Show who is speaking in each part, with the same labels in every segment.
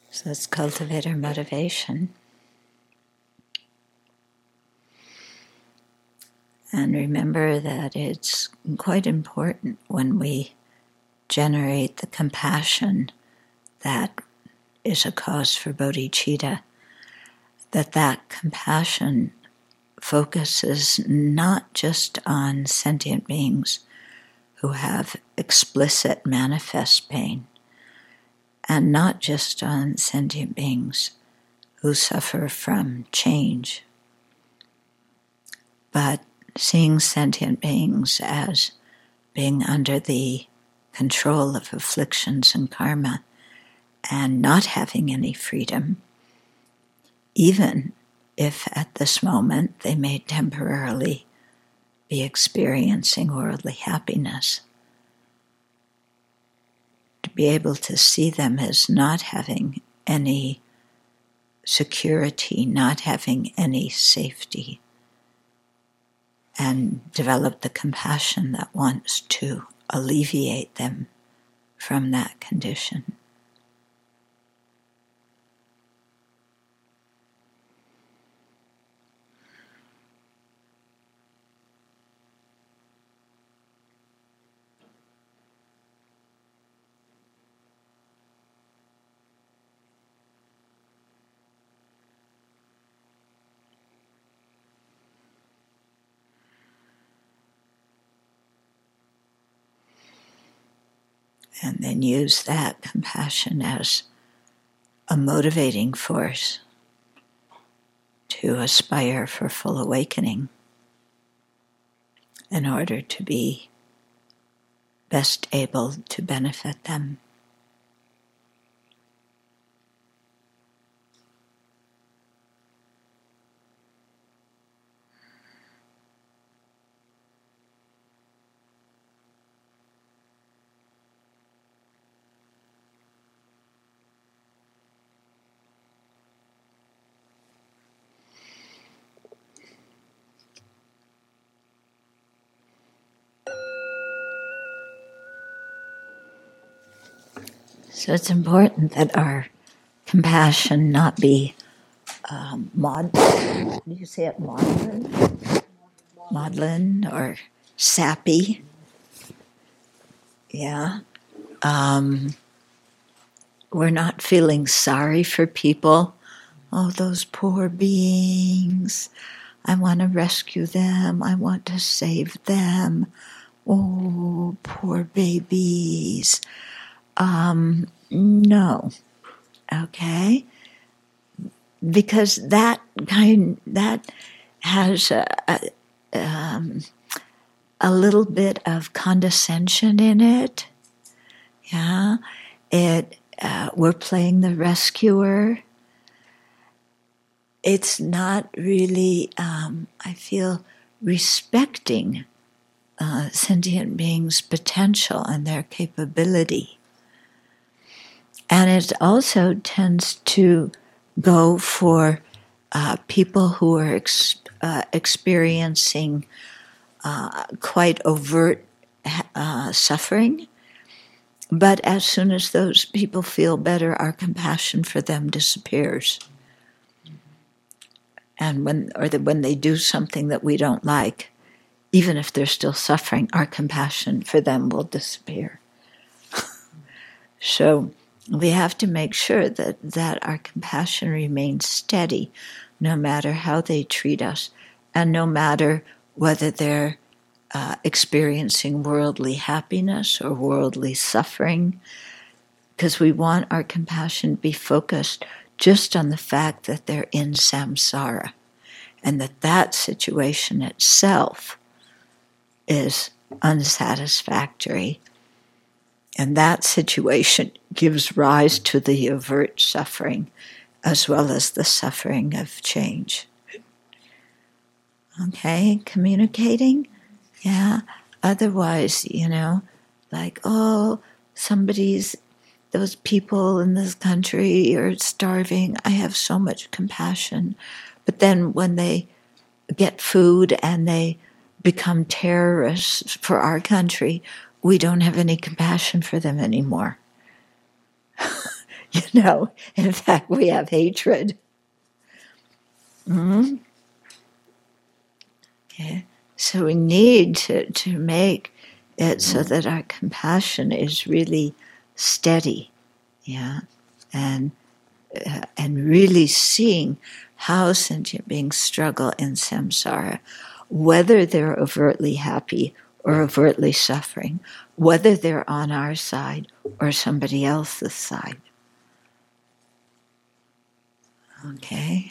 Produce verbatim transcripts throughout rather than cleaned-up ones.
Speaker 1: So let's cultivate our motivation. And remember that it's quite important when we generate the compassion that is a cause for bodhicitta, that that compassion focuses not just on sentient beings who have explicit manifest pain, and not just on sentient beings who suffer from change, but seeing sentient beings as being under the control of afflictions and karma and not having any freedom, even if at this moment they may temporarily be experiencing worldly happiness. To be able to see them as not having any security, not having any safety, and develop the compassion that wants to alleviate them from that condition. And then use that compassion as a motivating force to aspire for full awakening in order to be best able to benefit them. So it's important that our compassion not be um, maud- do you say it maudlin? Maudlin or sappy. Yeah. Um, we're not feeling sorry for people. Oh, those poor beings. I want to rescue them. I want to save them. Oh, poor babies. Um, no. Okay? Because that kind, that has a, a, um, a little bit of condescension in it. Yeah? It, uh, we're playing the rescuer. It's not really, um, I feel, respecting uh, sentient beings' potential and their capability. And it also tends to go for uh, people who are ex- uh, experiencing uh, quite overt uh, suffering. But as soon as those people feel better, our compassion for them disappears. And when, or the, when they do something that we don't like, even if they're still suffering, our compassion for them will disappear. So we have to make sure that, that our compassion remains steady, no matter how they treat us, and no matter whether they're uh, experiencing worldly happiness or worldly suffering, because we want our compassion to be focused just on the fact that they're in samsara, and that that situation itself is unsatisfactory. And that situation gives rise to the overt suffering as well as the suffering of change. Okay, communicating? Yeah. Otherwise, you know, like, oh, somebody's, those people in this country are starving. I have so much compassion. But then when they get food and they become terrorists for our country, we don't have any compassion for them anymore. You know, in fact, we have hatred. Mm-hmm. Okay. So we need to, to make it so that our compassion is really steady, yeah, and uh, and really seeing how sentient beings struggle in samsara, whether they're overtly happy or overtly suffering, whether they're on our side or somebody else's side. Okay.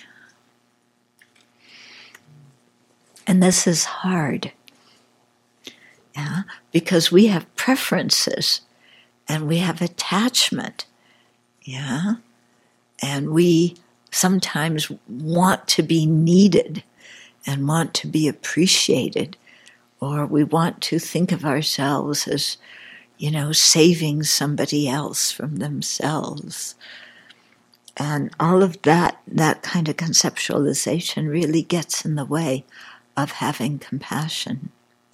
Speaker 1: And this is hard, yeah, because we have preferences and we have attachment, yeah, and we sometimes want to be needed and want to be appreciated, or we want to think of ourselves as, you know, saving somebody else from themselves. And all of that, that kind of conceptualization really gets in the way of having compassion.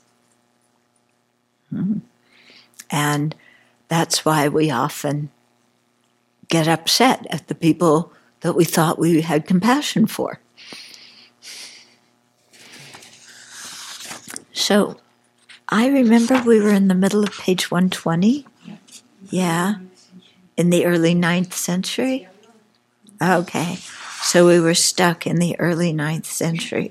Speaker 1: Hmm. And that's why we often get upset at the people that we thought we had compassion for. So I remember we were in the middle of page one twenty. Yeah. In the early ninth century. Okay. So we were stuck in the early ninth century.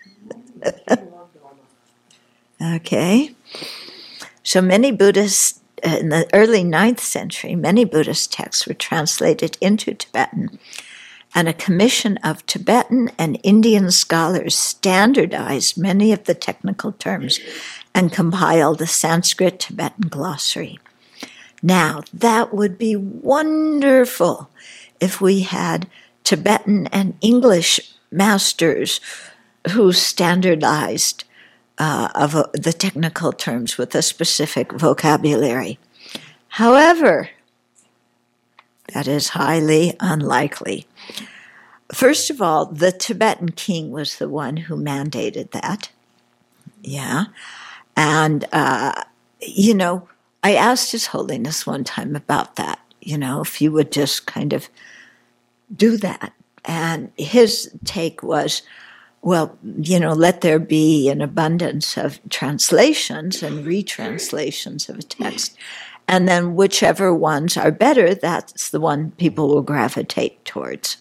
Speaker 1: Okay. So many Buddhist, uh, in the early ninth century, many Buddhist texts were translated into Tibetan, and a commission of Tibetan and Indian scholars standardized many of the technical terms and compiled a Sanskrit-Tibetan glossary. Now, that would be wonderful if we had Tibetan and English masters who standardized uh, of uh, the technical terms with a specific vocabulary. However, that is highly unlikely. First of all, the Tibetan king was the one who mandated that. Yeah. And, uh, you know, I asked His Holiness one time about that, you know, if you would just kind of do that. And his take was, well, you know, let there be an abundance of translations and retranslations of a text. And then whichever ones are better, that's the one people will gravitate towards.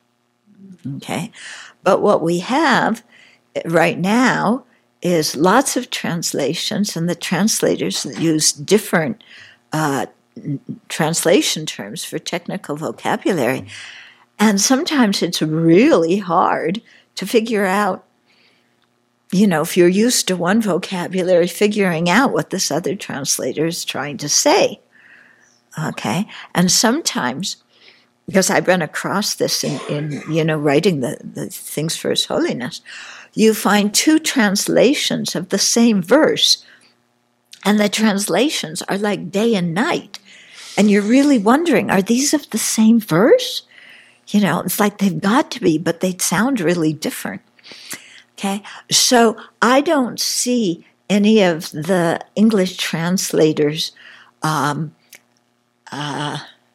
Speaker 1: Okay? But what we have right now is lots of translations, and the translators use different uh, translation terms for technical vocabulary. And sometimes it's really hard to figure out, you know, if you're used to one vocabulary, figuring out what this other translator is trying to say. Okay? And sometimes, because I run across this in, in you know, writing the, the things for His Holiness, you find two translations of the same verse, and the translations are like day and night. And you're really wondering, are these of the same verse? You know, it's like they've got to be, but they'd sound really different. Okay? So I don't see any of the English translators, um, uh,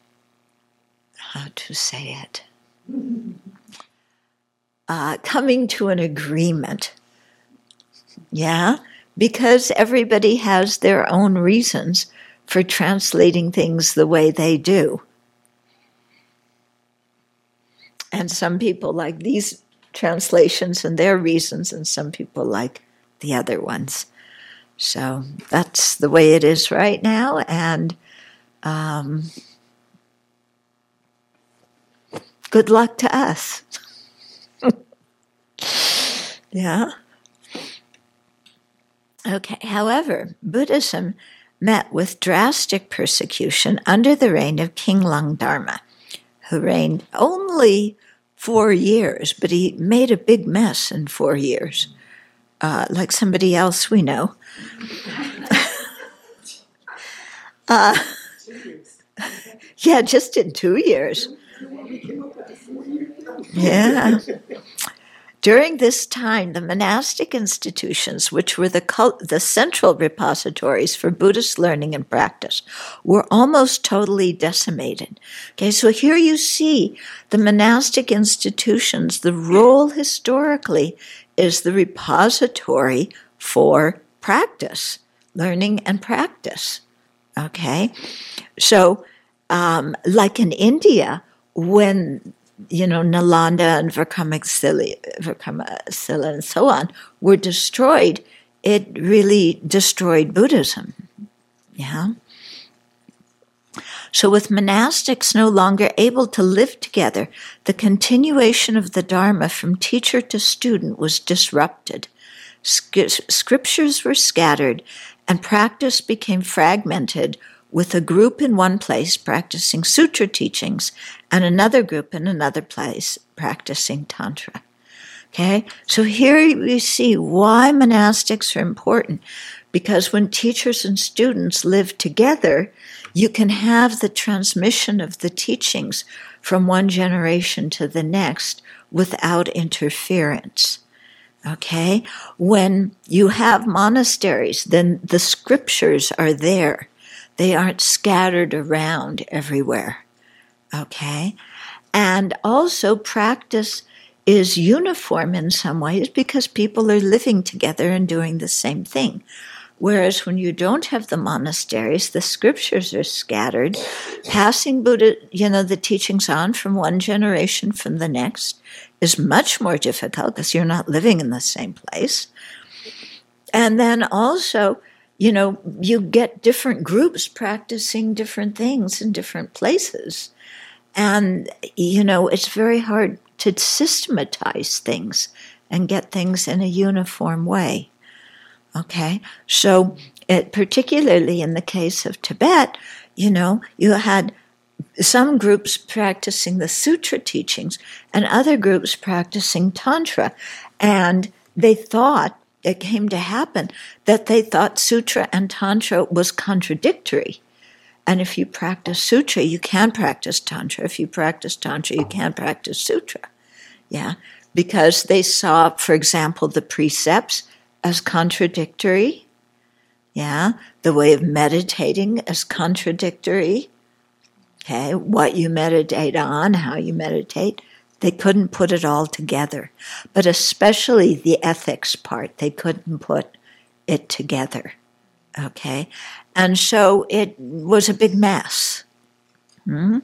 Speaker 1: how to say it, uh, coming to an agreement. Yeah? Because everybody has their own reasons for translating things the way they do. And some people like these translations and their reasons, and some people like the other ones. So that's the way it is right now, and um, good luck to us. Yeah. Okay, however, Buddhism met with drastic persecution under the reign of King Langdharma, who reigned only four years, but he made a big mess in four years, uh, like somebody else we know. uh, yeah, just in two years. Yeah. During this time, the monastic institutions, which were the, cult- the central repositories for Buddhist learning and practice, were almost totally decimated. Okay, so here you see the monastic institutions, the role historically is the repository for practice, learning and practice. Okay, so um, like in India, when you know, Nalanda and Vikramasila, Vikramasila and so on were destroyed, it really destroyed Buddhism. Yeah. So with monastics no longer able to live together, the continuation of the Dharma from teacher to student was disrupted. Scriptures were scattered, and practice became fragmented, with a group in one place practicing sutra teachings and another group in another place practicing tantra. Okay, so here we see why monastics are important, because when teachers and students live together, you can have the transmission of the teachings from one generation to the next without interference. Okay, when you have monasteries, then the scriptures are there. They aren't scattered around everywhere, okay? And also practice is uniform in some ways because people are living together and doing the same thing. Whereas when you don't have the monasteries, the scriptures are scattered, passing Buddha, you know, the teachings on from one generation from the next is much more difficult because you're not living in the same place. And then also, you know, you get different groups practicing different things in different places. And, you know, it's very hard to systematize things and get things in a uniform way. Okay? So, it, particularly in the case of Tibet, you know, you had some groups practicing the sutra teachings and other groups practicing tantra. And they thought, it came to happen that they thought sutra and tantra was contradictory. And if you practice sutra, you can practice tantra. If you practice tantra, you can't practice sutra. Yeah, because they saw, for example, the precepts as contradictory. Yeah, the way of meditating as contradictory. Okay, what you meditate on, how you meditate. They couldn't put it all together, but especially the ethics part, they couldn't put it together, okay? And so it was a big mess. Hmm?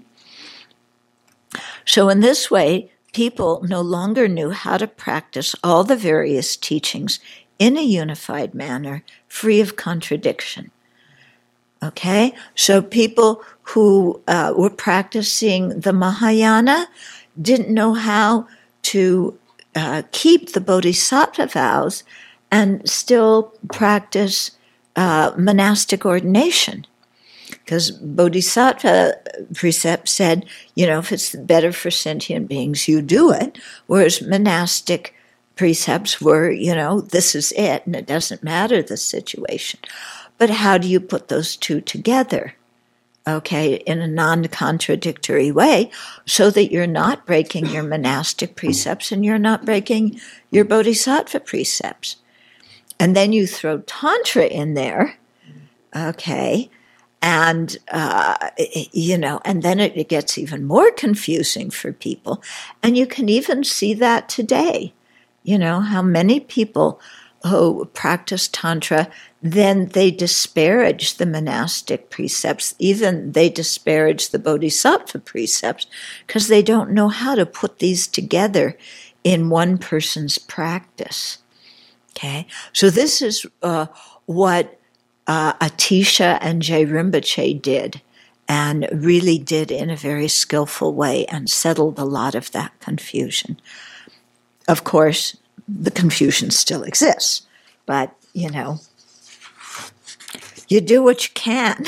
Speaker 1: So in this way, people no longer knew how to practice all the various teachings in a unified manner, free of contradiction. Okay? So people who uh, were practicing the Mahayana didn't know how to uh, keep the bodhisattva vows and still practice uh, monastic ordination. Because bodhisattva precept said, you know, if it's better for sentient beings, you do it. Whereas monastic precepts were, you know, this is it, and it doesn't matter the situation. But how do you put those two together? Okay, in a non-contradictory way, so that you're not breaking your monastic precepts and you're not breaking your bodhisattva precepts. And then you throw tantra in there, okay, and, uh, you know, and then it, it gets even more confusing for people. And you can even see that today, you know, how many people who practice tantra, then they disparage the monastic precepts, even they disparage the bodhisattva precepts, because they don't know how to put these together in one person's practice. Okay, so this is uh, what uh, Atisha and Jay Rinpoche did, and really did in a very skillful way, and settled a lot of that confusion. Of course, the confusion still exists, but, you know, you do what you can.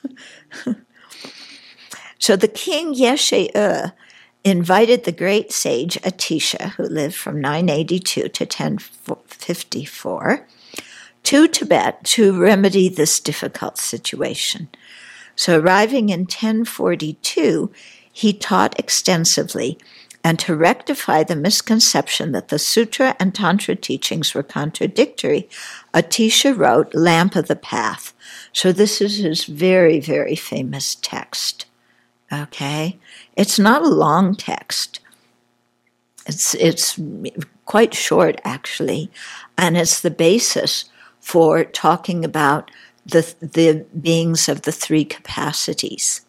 Speaker 1: So the king Yeshe invited the great sage Atisha, who lived from nine eighty-two to ten fifty-four, to Tibet to remedy this difficult situation. So arriving in ten forty-two, he taught extensively and to rectify the misconception that the Sutra and Tantra teachings were contradictory, Atisha wrote Lamp of the Path. So this is his very, very famous text. Okay? It's not a long text. It's, it's quite short, actually, and it's the basis for talking about the, the beings of the three capacities.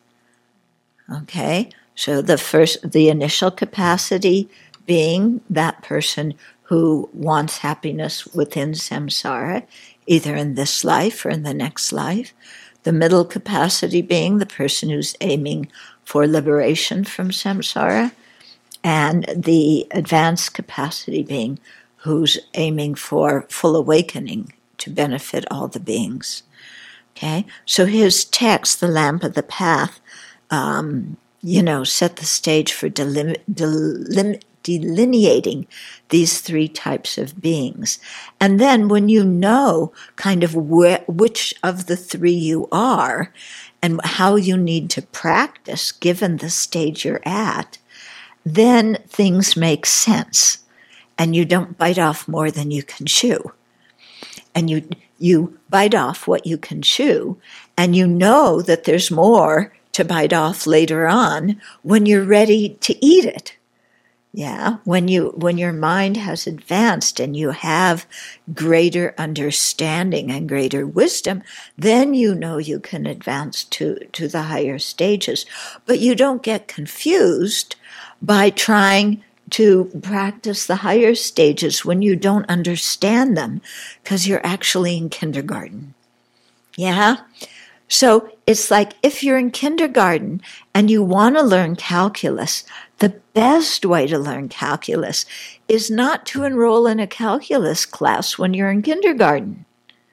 Speaker 1: Okay? So the first, the initial capacity being that person who wants happiness within samsara, either in this life or in the next life. The middle capacity being the person who's aiming for liberation from samsara. And the advanced capacity being who's aiming for full awakening to benefit all the beings. Okay? So his text, The Lamp of the Path, um, you know, set the stage for delim- delim- delineating these three types of beings. And then when you know kind of wh- which of the three you are and how you need to practice given the stage you're at, then things make sense and you don't bite off more than you can chew. And you you bite off what you can chew, and you know that there's more to bite off later on when you're ready to eat it. Yeah, when you when your mind has advanced and you have greater understanding and greater wisdom, then you know you can advance to, to the higher stages. But you don't get confused by trying to practice the higher stages when you don't understand them, because you're actually in kindergarten. Yeah? So it's like if you're in kindergarten and you want to learn calculus, the best way to learn calculus is not to enroll in a calculus class when you're in kindergarten.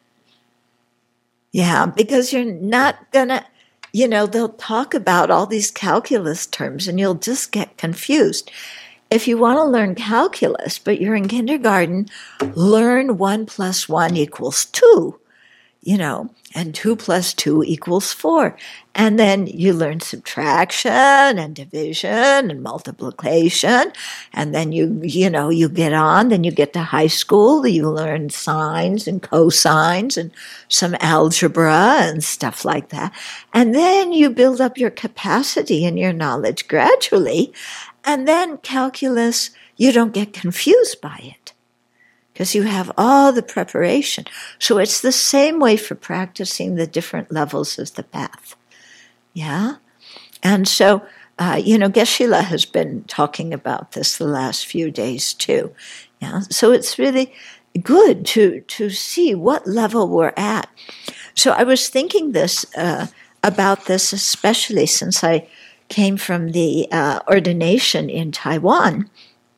Speaker 1: Yeah, because you're not going to, you know, they'll talk about all these calculus terms and you'll just get confused. If you want to learn calculus, but you're in kindergarten, learn one plus one equals two. You know, and two plus two equals four. And then you learn subtraction and division and multiplication. And then you, you know, you get on, then you get to high school, you learn sines and cosines and some algebra and stuff like that. And then you build up your capacity and your knowledge gradually. And then calculus, you don't get confused by it, because you have all the preparation. So it's the same way for practicing the different levels of the path. Yeah? And so, uh, you know, Geshe-la has been talking about this the last few days too. Yeah? So it's really good to, to see what level we're at. So I was thinking this uh, about this, especially since I came from the uh, ordination in Taiwan,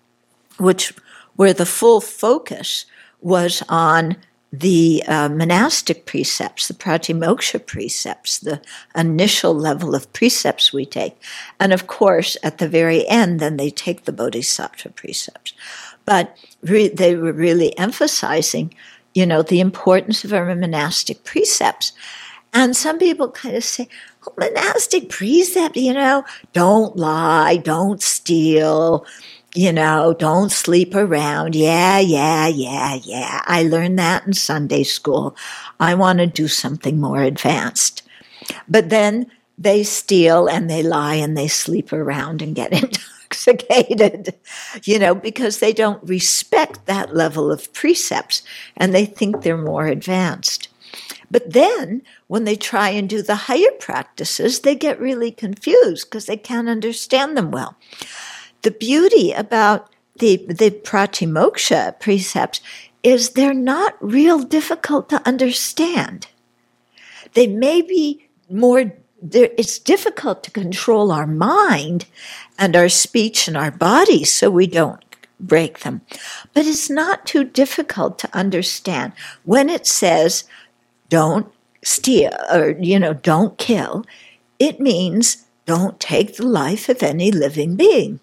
Speaker 1: which where the full focus was on the uh, monastic precepts, the pratimoksha precepts, the initial level of precepts we take. And of course, at the very end, then they take the bodhisattva precepts. But re- they were really emphasizing, you know, the importance of our monastic precepts. And some people kind of say, oh, monastic precept, you know, don't lie, don't steal, you know, don't sleep around. Yeah, yeah, yeah, yeah. I learned that in Sunday school. I want to do something more advanced. But then they steal and they lie and they sleep around and get intoxicated, you know, because they don't respect that level of precepts and they think they're more advanced. But then when they try and do the higher practices, they get really confused because they can't understand them well. The beauty about the, the pratimoksha precepts is they're not real difficult to understand. They may be more, it's difficult to control our mind and our speech and our bodies so we don't break them. But it's not too difficult to understand. When it says, don't steal, or, you know, don't kill, it means don't take the life of any living being.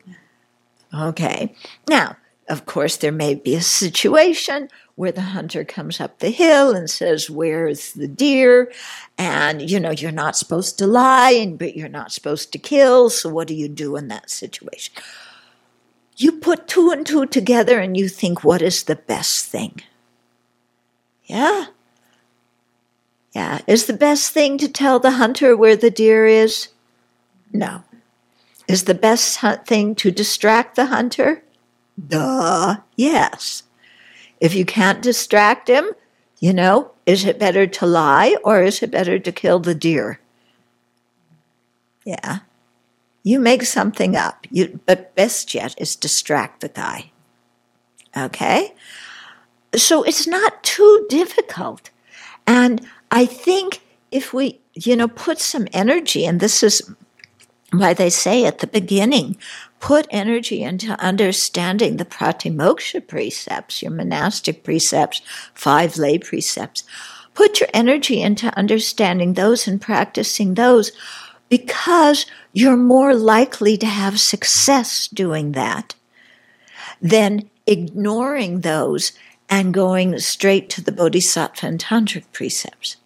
Speaker 1: Okay. Now, of course, there may be a situation where the hunter comes up the hill and says, where's the deer? And, you know, you're not supposed to lie, and but you're not supposed to kill, so what do you do in that situation? you put two and two together and you think, what is the best thing? Yeah. Yeah. Is the best thing to tell the hunter where the deer is? No. Is the best thing to distract the hunter? Duh. Yes. If you can't distract him, you know, is it better to lie or is it better to kill the deer? Yeah. You make something up. You, but best yet is distract the guy. Okay? So it's not too difficult. And I think if we, you know, put some energy, and this is why they say at the beginning, put energy into understanding the Pratimoksha precepts, your monastic precepts, five lay precepts. Put your energy into understanding those and practicing those, because you're more likely to have success doing that than ignoring those and going straight to the Bodhisattva and Tantric precepts.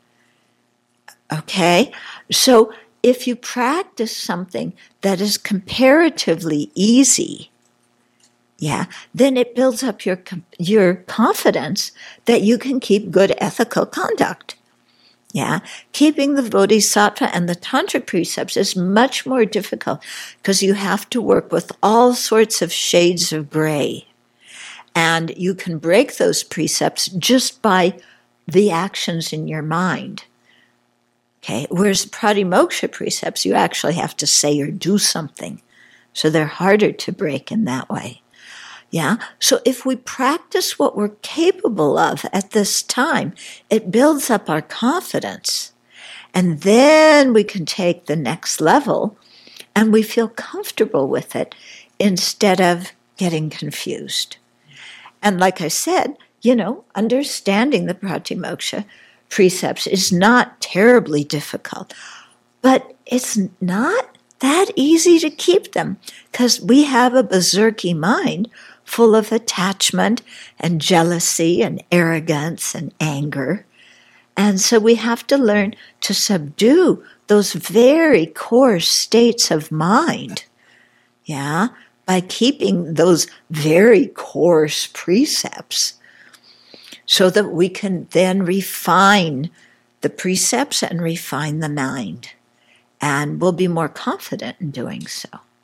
Speaker 1: Okay? So if you practice something that is comparatively easy, yeah, then it builds up your your confidence that you can keep good ethical conduct. Yeah, keeping the Bodhisattva and the Tantric precepts is much more difficult because you have to work with all sorts of shades of gray. And you can break those precepts just by the actions in your mind. Okay, whereas Pratimoksha precepts, you actually have to say or do something. So they're harder to break in that way. Yeah, so if we practice what we're capable of at this time, it builds up our confidence. And then we can take the next level and we feel comfortable with it instead of getting confused. And like I said, you know, understanding the Pratimoksha precepts is not terribly difficult, but it's not that easy to keep them because we have a berserky mind full of attachment and jealousy and arrogance and anger. And so we have to learn to subdue those very coarse states of mind, yeah, by keeping those very coarse precepts so that we can then refine the precepts and refine the mind. And we'll be more confident in doing so.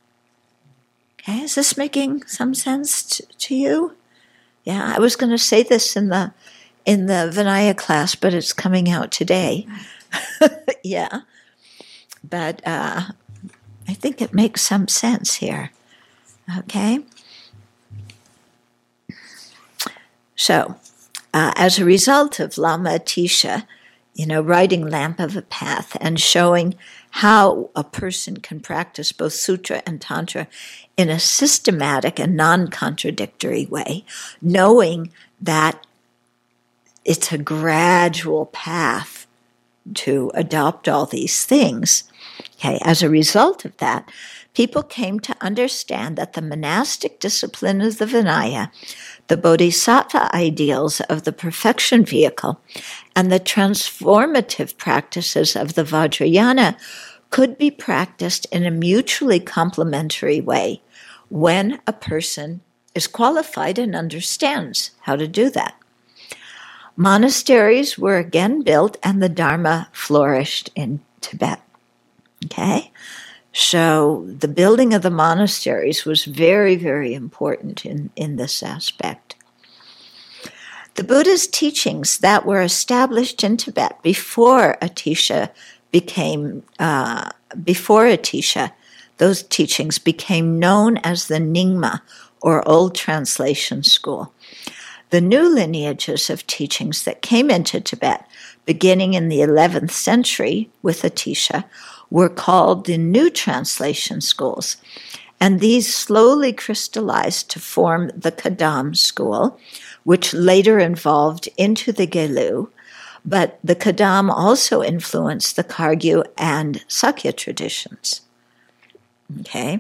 Speaker 1: Okay, is this making some sense t- to you? Yeah, I was going to say this in the in the Vinaya class, but it's coming out today. Yeah, but uh, I think it makes some sense here. Okay, so uh, as a result of Lama Atisha, you know, writing Lamp of a Path and showing how a person can practice both Sutra and Tantra in a systematic and non-contradictory way, knowing that it's a gradual path to adopt all these things. Okay, as a result of that, people came to understand that the monastic discipline of the Vinaya, the Bodhisattva ideals of the perfection vehicle, and the transformative practices of the Vajrayana could be practiced in a mutually complementary way when a person is qualified and understands how to do that. Monasteries were again built and the Dharma flourished in Tibet. Okay? So the building of the monasteries was very, very important in, in this aspect. The Buddha's teachings that were established in Tibet before Atisha became, uh, before Atisha, those teachings became known as the Nyingma, or Old Translation School. The new lineages of teachings that came into Tibet, beginning in the eleventh century with Atisha, were called the New Translation Schools, and these slowly crystallized to form the Kadam school, which later evolved into the Gelu, but the Kadam also influenced the Kagyu and Sakya traditions. Okay?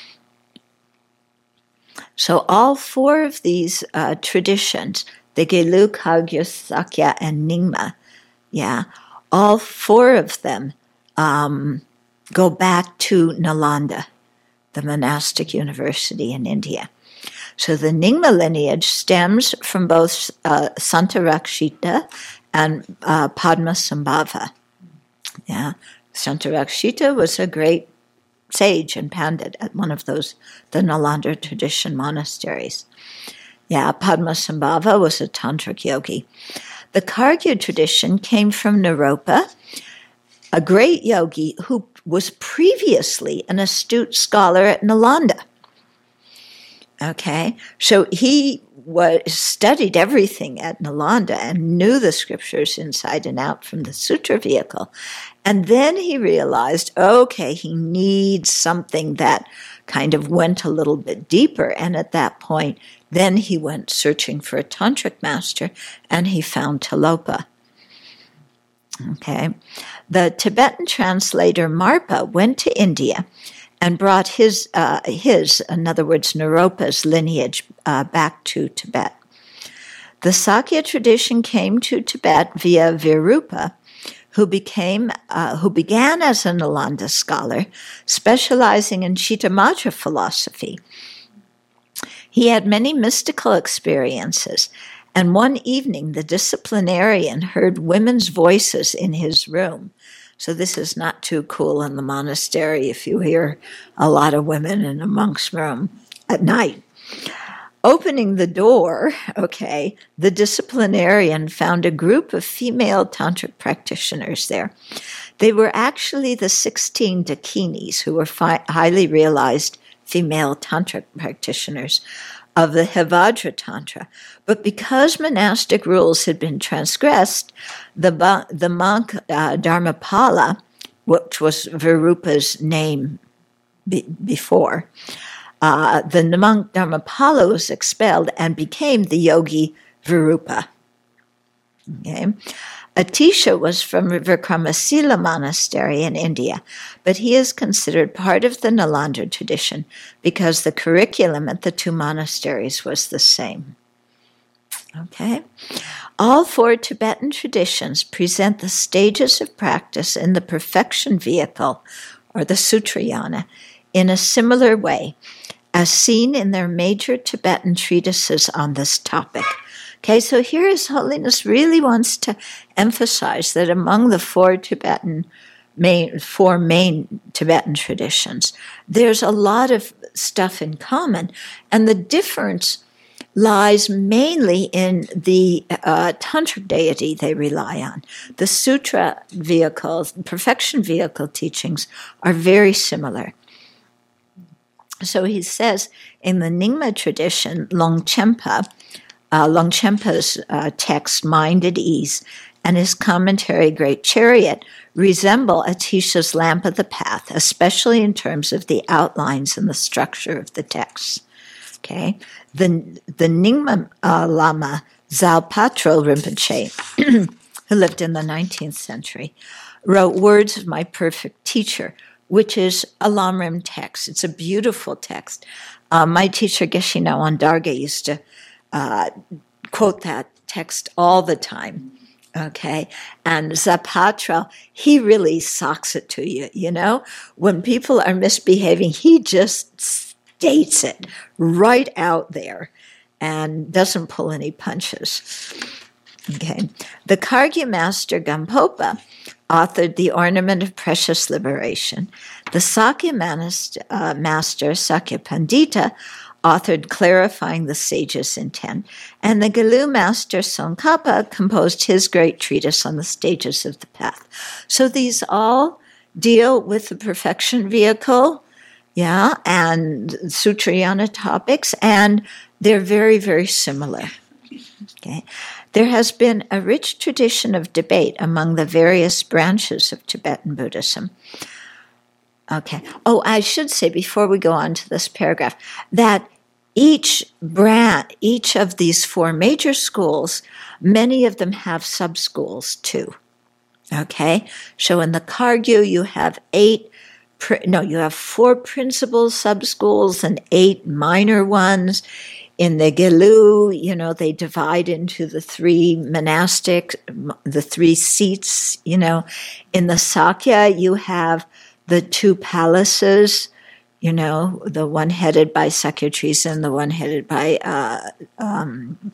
Speaker 1: So all four of these uh, traditions, the Gelu, Kagyu, Sakya, and Nyingma, yeah, all four of them um, go back to Nalanda, the monastic university in India. So the Nyingma lineage stems from both uh, Santarakshita and uh, Padmasambhava. Yeah, Santarakshita was a great sage and pandit at one of those, the Nalanda tradition monasteries. Yeah, Padmasambhava was a tantric yogi. The Khargya tradition came from Naropa, a great yogi who was previously an astute scholar at Nalanda. Okay, so he was studied everything at Nalanda and knew the scriptures inside and out from the sutra vehicle. And then he realized, okay, he needs something that kind of went a little bit deeper. And at that point, then he went searching for a tantric master, and he found Tilopa. Okay, the Tibetan translator Marpa went to India and brought his, uh, his, in other words, Naropa's lineage uh, back to Tibet. The Sakya tradition came to Tibet via Virupa, who became, uh, who began as a Nalanda scholar, specializing in Chittamatra philosophy. He had many mystical experiences, and one evening the disciplinarian heard women's voices in his room. So this is not too cool in the monastery if you hear a lot of women in a monk's room at night. Opening the door, okay, the disciplinarian found a group of female tantric practitioners there. They were actually the sixteen dakinis, who were fi- highly realized female tantric practitioners of the Hevajra Tantra. But because monastic rules had been transgressed, the, the monk uh, Dharmapala, which was Virupa's name be, before, uh, the monk Dharmapala was expelled and became the yogi Virupa. Okay. Atisha was from Vikramasila Monastery in India, but he is considered part of the Nalanda tradition because the curriculum at the two monasteries was the same. Okay? All four Tibetan traditions present the stages of practice in the perfection vehicle, or the Sutrayana, in a similar way, as seen in their major Tibetan treatises on this topic. Okay, so here His Holiness really wants to emphasize that among the four Tibetan main, four main Tibetan traditions, there's a lot of stuff in common, and the difference lies mainly in the uh, tantric deity they rely on. The sutra vehicles, perfection vehicle teachings are very similar. So he says in the Nyingma tradition, Longchenpa, Uh, Longchenpa's uh, text, Mind at Ease, and his commentary, Great Chariot, resemble Atisha's Lamp of the Path, especially in terms of the outlines and the structure of the text. Okay, the the Nyingma uh, Lama Zalpatro Rinpoche, who lived in the nineteenth century, wrote Words of My Perfect Teacher, which is a Lamrim text. It's a beautiful text. Uh, my teacher Geshe Nawang Dargay used to Uh, quote that text all the time, okay? And Zapatra, he really socks it to you, you know? When people are misbehaving, he just states it right out there and doesn't pull any punches, okay? The Khargya master Gampopa authored The Ornament of Precious Liberation. The Sakya master, uh, master Sakya Pandita authored Clarifying the Sage's Intent, and the Gelu master Tsongkhapa composed his great treatise on the stages of the path. So these all deal with the perfection vehicle, yeah, and Sutrayana topics, and they're very, very similar. Okay. There has been a rich tradition of debate among the various branches of Tibetan Buddhism. Okay. Oh, I should say before we go on to this paragraph that each brand, each of these four major schools, many of them have sub-schools too. Okay. So in the Khargya, you have eight, no, you have four principal sub-schools and eight minor ones. In the Gelu, you know, they divide into the three monastic, the three seats, you know. In the Sakya, you have the two palaces, you know, the one headed by Sakya Treason, the one headed by uh, um,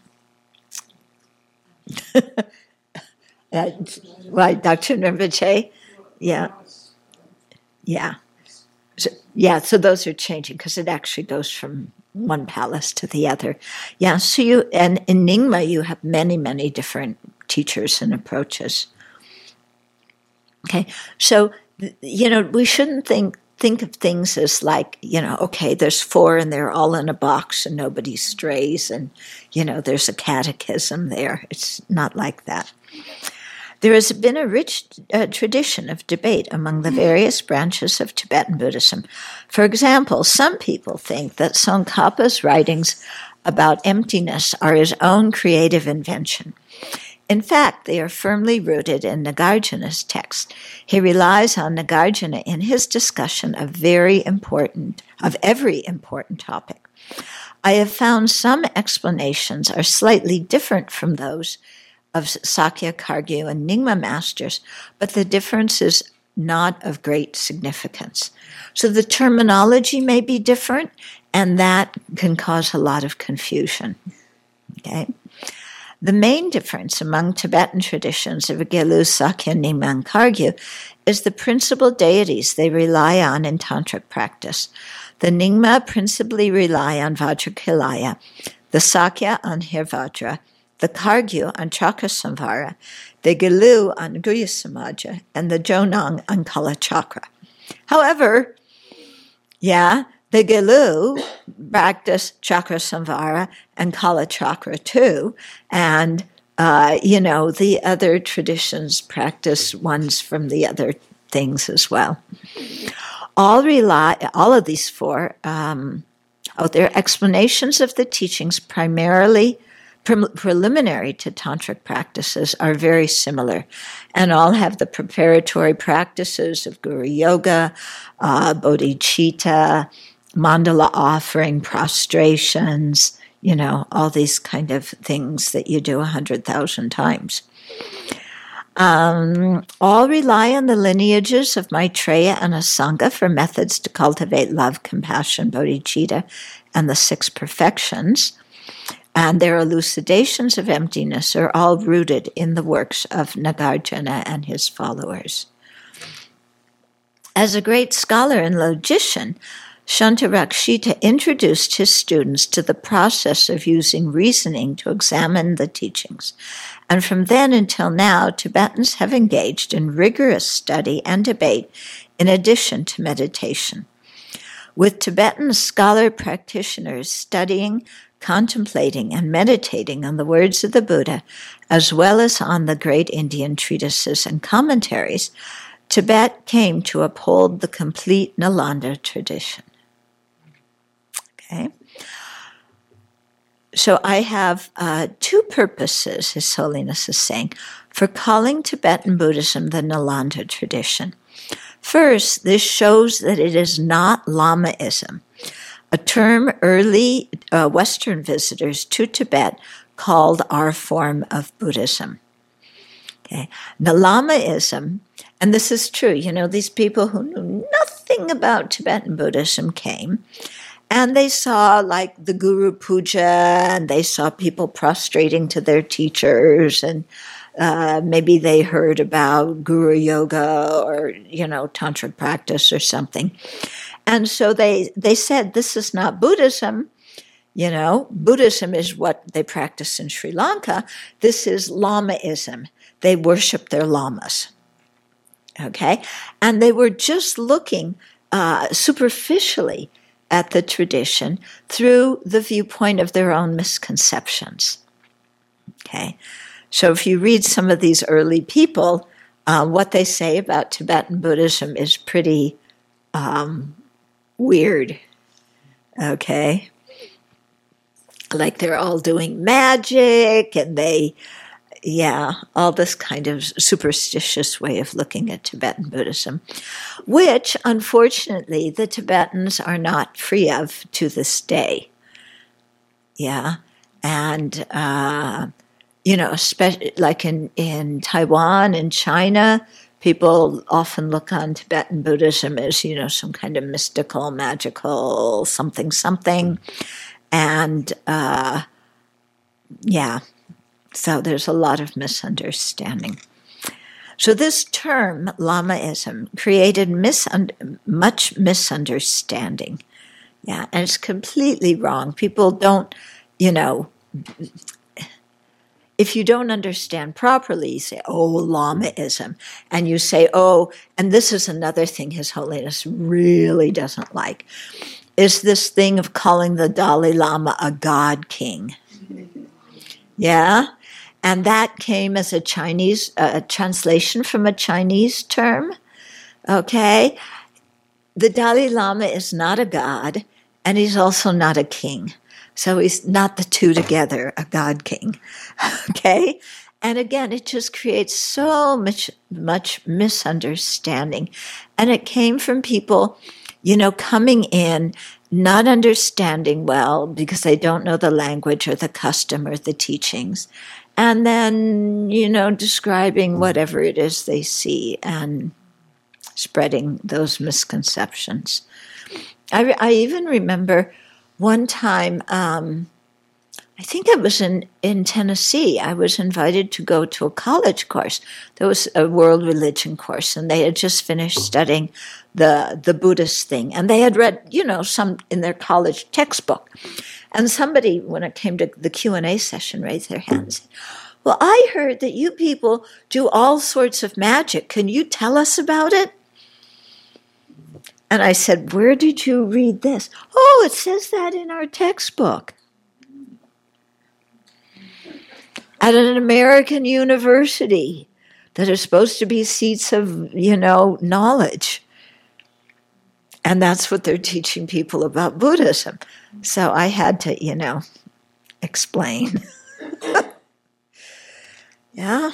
Speaker 1: uh, what, Doctor Rinpoche? Yeah. Yeah. So, yeah, so those are changing because it actually goes from one palace to the other. Yeah, so you, and in Nyingma, you have many, many different teachers and approaches. Okay, so, you know, we shouldn't think think of things as like, you know, okay, there's four and they're all in a box and nobody strays and, you know, there's a catechism there. It's not like that. There has been a rich uh, tradition of debate among the various branches of Tibetan Buddhism. For example, some people think that Tsongkhapa's writings about emptiness are his own creative invention. In fact, they are firmly rooted in Nagarjuna's text. He relies on Nagarjuna in his discussion of very important, of every important topic. I have found some explanations are slightly different from those of Sakya, Khargyu, and Nyingma masters, but the difference is not of great significance. So the terminology may be different, and that can cause a lot of confusion. Okay? The main difference among Tibetan traditions of Gelu, Sakya, Nyingma, and Khargyu is the principal deities they rely on in tantric practice. The Nyingma principally rely on Vajrakilaya, the Sakya on Hirvajra, the Khargyu on Chakrasamvara, the Gelu on Guhyasamaja, and the Jonang on Kalachakra. However, yeah, the Gelu practice Chakrasamvara and Kalachakra too, and, uh, you know, the other traditions practice ones from the other things as well. All rely, all of these four, um, oh, their explanations of the teachings primarily preliminary to tantric practices are very similar, and all have the preparatory practices of Guru Yoga, uh, bodhicitta, mandala offering, prostrations, you know, all these kind of things that you do a hundred thousand times. Um, all rely on the lineages of Maitreya and Asanga for methods to cultivate love, compassion, bodhicitta, and the six perfections. And their elucidations of emptiness are all rooted in the works of Nagarjuna and his followers. As a great scholar and logician, Shantarakshita introduced his students to the process of using reasoning to examine the teachings. And from then until now, Tibetans have engaged in rigorous study and debate in addition to meditation. With Tibetan scholar practitioners studying, contemplating, and meditating on the words of the Buddha, as well as on the great Indian treatises and commentaries, Tibet came to uphold the complete Nalanda tradition. Okay. So I have uh, two purposes, His Holiness is saying, for calling Tibetan Buddhism the Nalanda tradition. First, this shows that it is not Lamaism, a term early uh, Western visitors to Tibet called our form of Buddhism. Okay. Now, Lamaism, and this is true, you know, these people who knew nothing about Tibetan Buddhism came, and they saw like the Guru Puja, and they saw people prostrating to their teachers, and uh, maybe they heard about Guru Yoga or, you know, Tantric practice or something. And so they, they said, this is not Buddhism. You know, Buddhism is what they practice in Sri Lanka. This is Lamaism. They worship their lamas. Okay? And they were just looking uh, superficially at the tradition through the viewpoint of their own misconceptions. Okay? So if you read some of these early people, uh, what they say about Tibetan Buddhism is pretty um, weird. Okay? Like they're all doing magic, and they, yeah, all this kind of superstitious way of looking at Tibetan Buddhism, which, unfortunately, the Tibetans are not free of to this day. Yeah, and, uh, you know, especially like in, in Taiwan and China, people often look on Tibetan Buddhism as, you know, some kind of mystical, magical, something, something. And, uh, yeah, so there's a lot of misunderstanding. So this term, Lamaism, created misun- much misunderstanding. Yeah, and it's completely wrong. People don't, you know, if you don't understand properly, you say, oh, Lamaism. And you say, oh, and this is another thing His Holiness really doesn't like, is this thing of calling the Dalai Lama a God king. Yeah? And that came as a Chinese, uh, a translation from a Chinese term. Okay? The Dalai Lama is not a god, and he's also not a king. So he's not the two together, a God king, okay? And again, it just creates so much, much misunderstanding. And it came from people, you know, coming in, not understanding well because they don't know the language or the custom or the teachings. And then, you know, describing whatever it is they see and spreading those misconceptions. I, I even remember one time, um, I think it was in, in Tennessee, I was invited to go to a college course. There was a world religion course, and they had just finished studying the, the Buddhist thing. And they had read, you know, some in their college textbook. And somebody, when it came to the Q and A session, raised their hand and said, well, I heard that you people do all sorts of magic. Can you tell us about it? And I said, where did you read this? Oh, it says that in our textbook. At an American university that are supposed to be seats of, you know, knowledge. And that's what they're teaching people about Buddhism. So I had to, you know, explain. Yeah.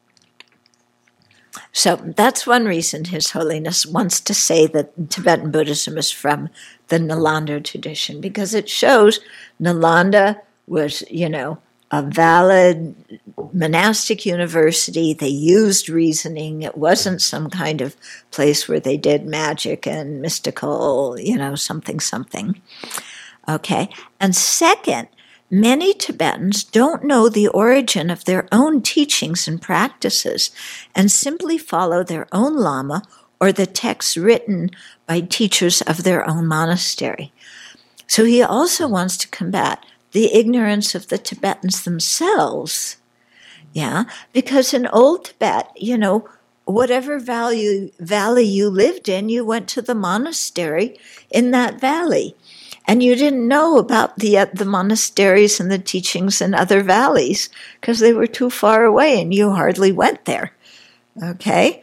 Speaker 1: So that's one reason His Holiness wants to say that Tibetan Buddhism is from the Nalanda tradition, because it shows Nalanda was, you know, a valid monastic university. They used reasoning. It wasn't some kind of place where they did magic and mystical, you know, something, something. Okay. And second, many Tibetans don't know the origin of their own teachings and practices and simply follow their own Lama or the texts written by teachers of their own monastery. So he also wants to combat the ignorance of the Tibetans themselves. Yeah, because in old Tibet, you know, whatever value, valley you lived in, you went to the monastery in that valley. And you didn't know about the uh, the monasteries and the teachings in other valleys because they were too far away and you hardly went there. Okay?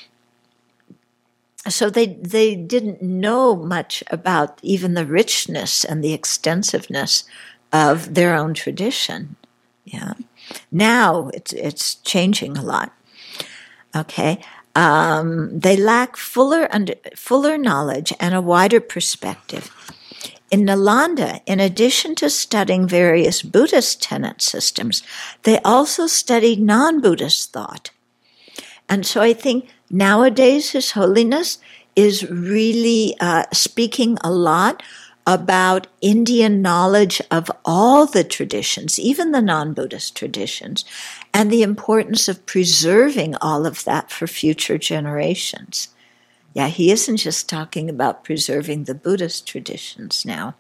Speaker 1: So they they didn't know much about even the richness and the extensiveness of their own tradition. Yeah. Now it's it's changing a lot. Okay? Um, they lack fuller under, fuller knowledge and a wider perspective. In Nalanda, in addition to studying various Buddhist tenet systems, they also studied non-Buddhist thought. And so I think nowadays His Holiness is really uh, speaking a lot about Indian knowledge of all the traditions, even the non-Buddhist traditions, and the importance of preserving all of that for future generations. Yeah, he isn't just talking about preserving the Buddhist traditions now.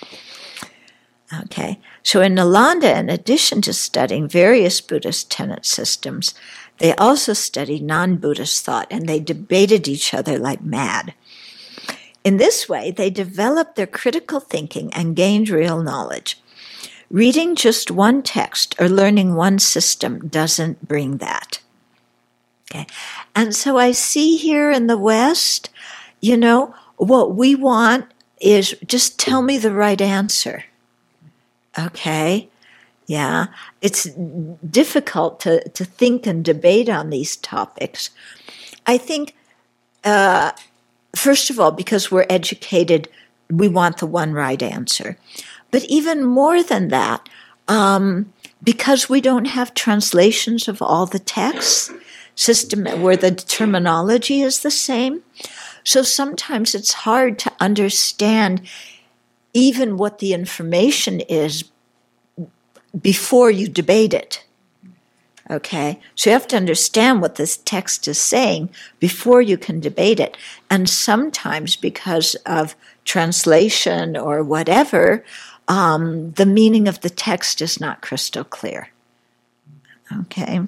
Speaker 1: Okay, so in Nalanda, in addition to studying various Buddhist tenet systems, they also studied non-Buddhist thought, and they debated each other like mad. In this way, they developed their critical thinking and gained real knowledge. Reading just one text or learning one system doesn't bring that. Okay. And so I see here in the West, you know, what we want is just tell me the right answer. Okay. Yeah. It's difficult to, to think and debate on these topics. I think, uh, first of all, because we're educated, we want the one right answer. But even more than that, um, because we don't have translations of all the texts, system where the terminology is the same. So sometimes it's hard to understand even what the information is before you debate it. Okay, so you have to understand what this text is saying before you can debate it. And sometimes because of translation or whatever, um, the meaning of the text is not crystal clear. Okay.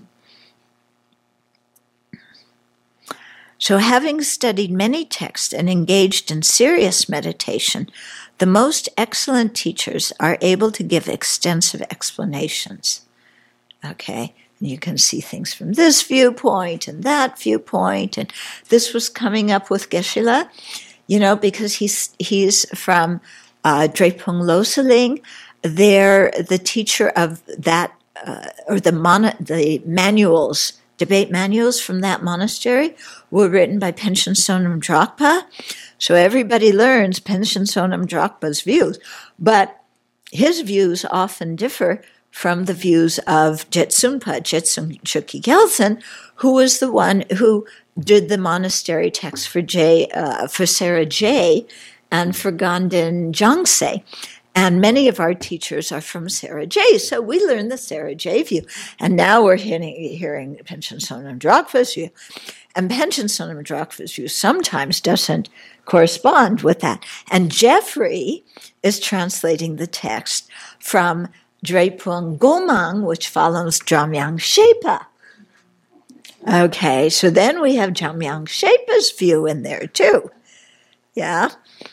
Speaker 1: So having studied many texts and engaged in serious meditation, the most excellent teachers are able to give extensive explanations. Okay. You can see things from this viewpoint and that viewpoint. And this was coming up with Geshe-la, you know, because he's he's from uh, Drepung Loseling. They're the teacher of that, uh, or the, mon- the manuals, debate manuals from that monastery were written by Panchen Sonam Drakpa. So everybody learns Panchen Sonam Drakpa's views. But his views often differ from the views of Jetsunpa, Jetsun Chukyi Gyaltsen, who was the one who did the monastery text for J, uh, for Sarah J, and for Ganden Jangse. And many of our teachers are from Sarah J, so we learned the Sarah J view. And now we're hearing, hearing Panchen Sonam Drakpa's view. And Panchen Sonam Drakpa's view sometimes doesn't correspond with that. And Jeffrey is translating the text from Drepung Gomang, which follows Jamyang Shepa. Okay, so then we have Jamyang Shepa's view in there too. Yeah.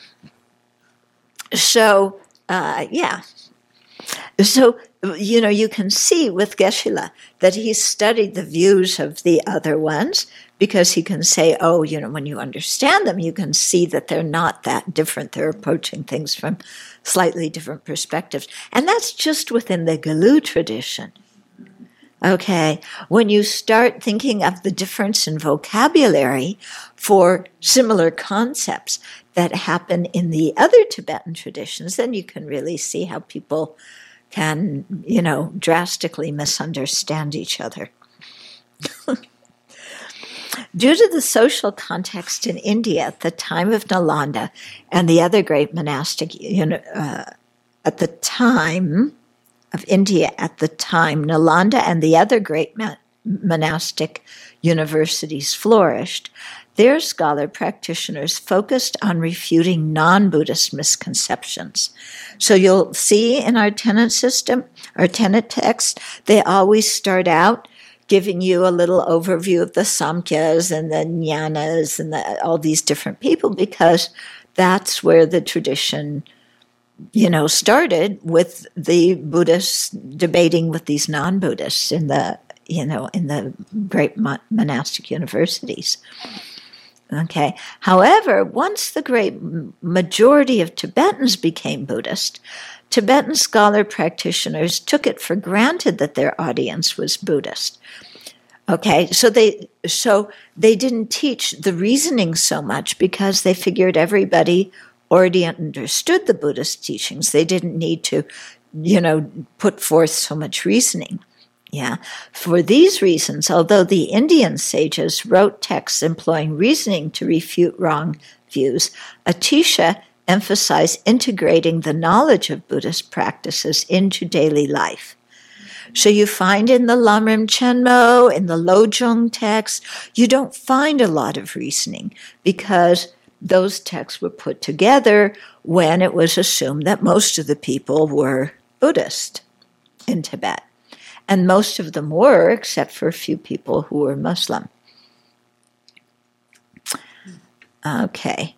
Speaker 1: So, uh, yeah. So, you know, you can see with Geshe-la that he studied the views of the other ones because he can say, oh, you know, when you understand them, you can see that they're not that different. They're approaching things from slightly different perspectives. And that's just within the Gelug tradition. Okay, when you start thinking of the difference in vocabulary for similar concepts that happen in the other Tibetan traditions, then you can really see how people can, you know, drastically misunderstand each other. Due to the social context in India at the time of Nalanda and the other great monastic, you know, uh, at the time of India at the time, Nalanda and the other great ma- monastic universities flourished, their scholar practitioners focused on refuting non-Buddhist misconceptions. So you'll see in our tenet system, our tenet text, they always start out giving you a little overview of the Samkhyas and the Jnanas and the, all these different people, because that's where the tradition, you know, started, with the Buddhists debating with these non-Buddhists in the, you know, in the great mo- monastic universities. Okay. However, once the great majority of Tibetans became Buddhist, Tibetan scholar practitioners took it for granted that their audience was Buddhist. Okay, so they so they didn't teach the reasoning so much because they figured everybody already understood the Buddhist teachings. They didn't need to, you know, put forth so much reasoning. Yeah. For these reasons, although the Indian sages wrote texts employing reasoning to refute wrong views, Atisha emphasized integrating the knowledge of Buddhist practices into daily life. So you find in the Lamrim Chenmo, in the Lojong text, you don't find a lot of reasoning because those texts were put together when it was assumed that most of the people were Buddhist in Tibet. And most of them were, except for a few people who were Muslim. Okay.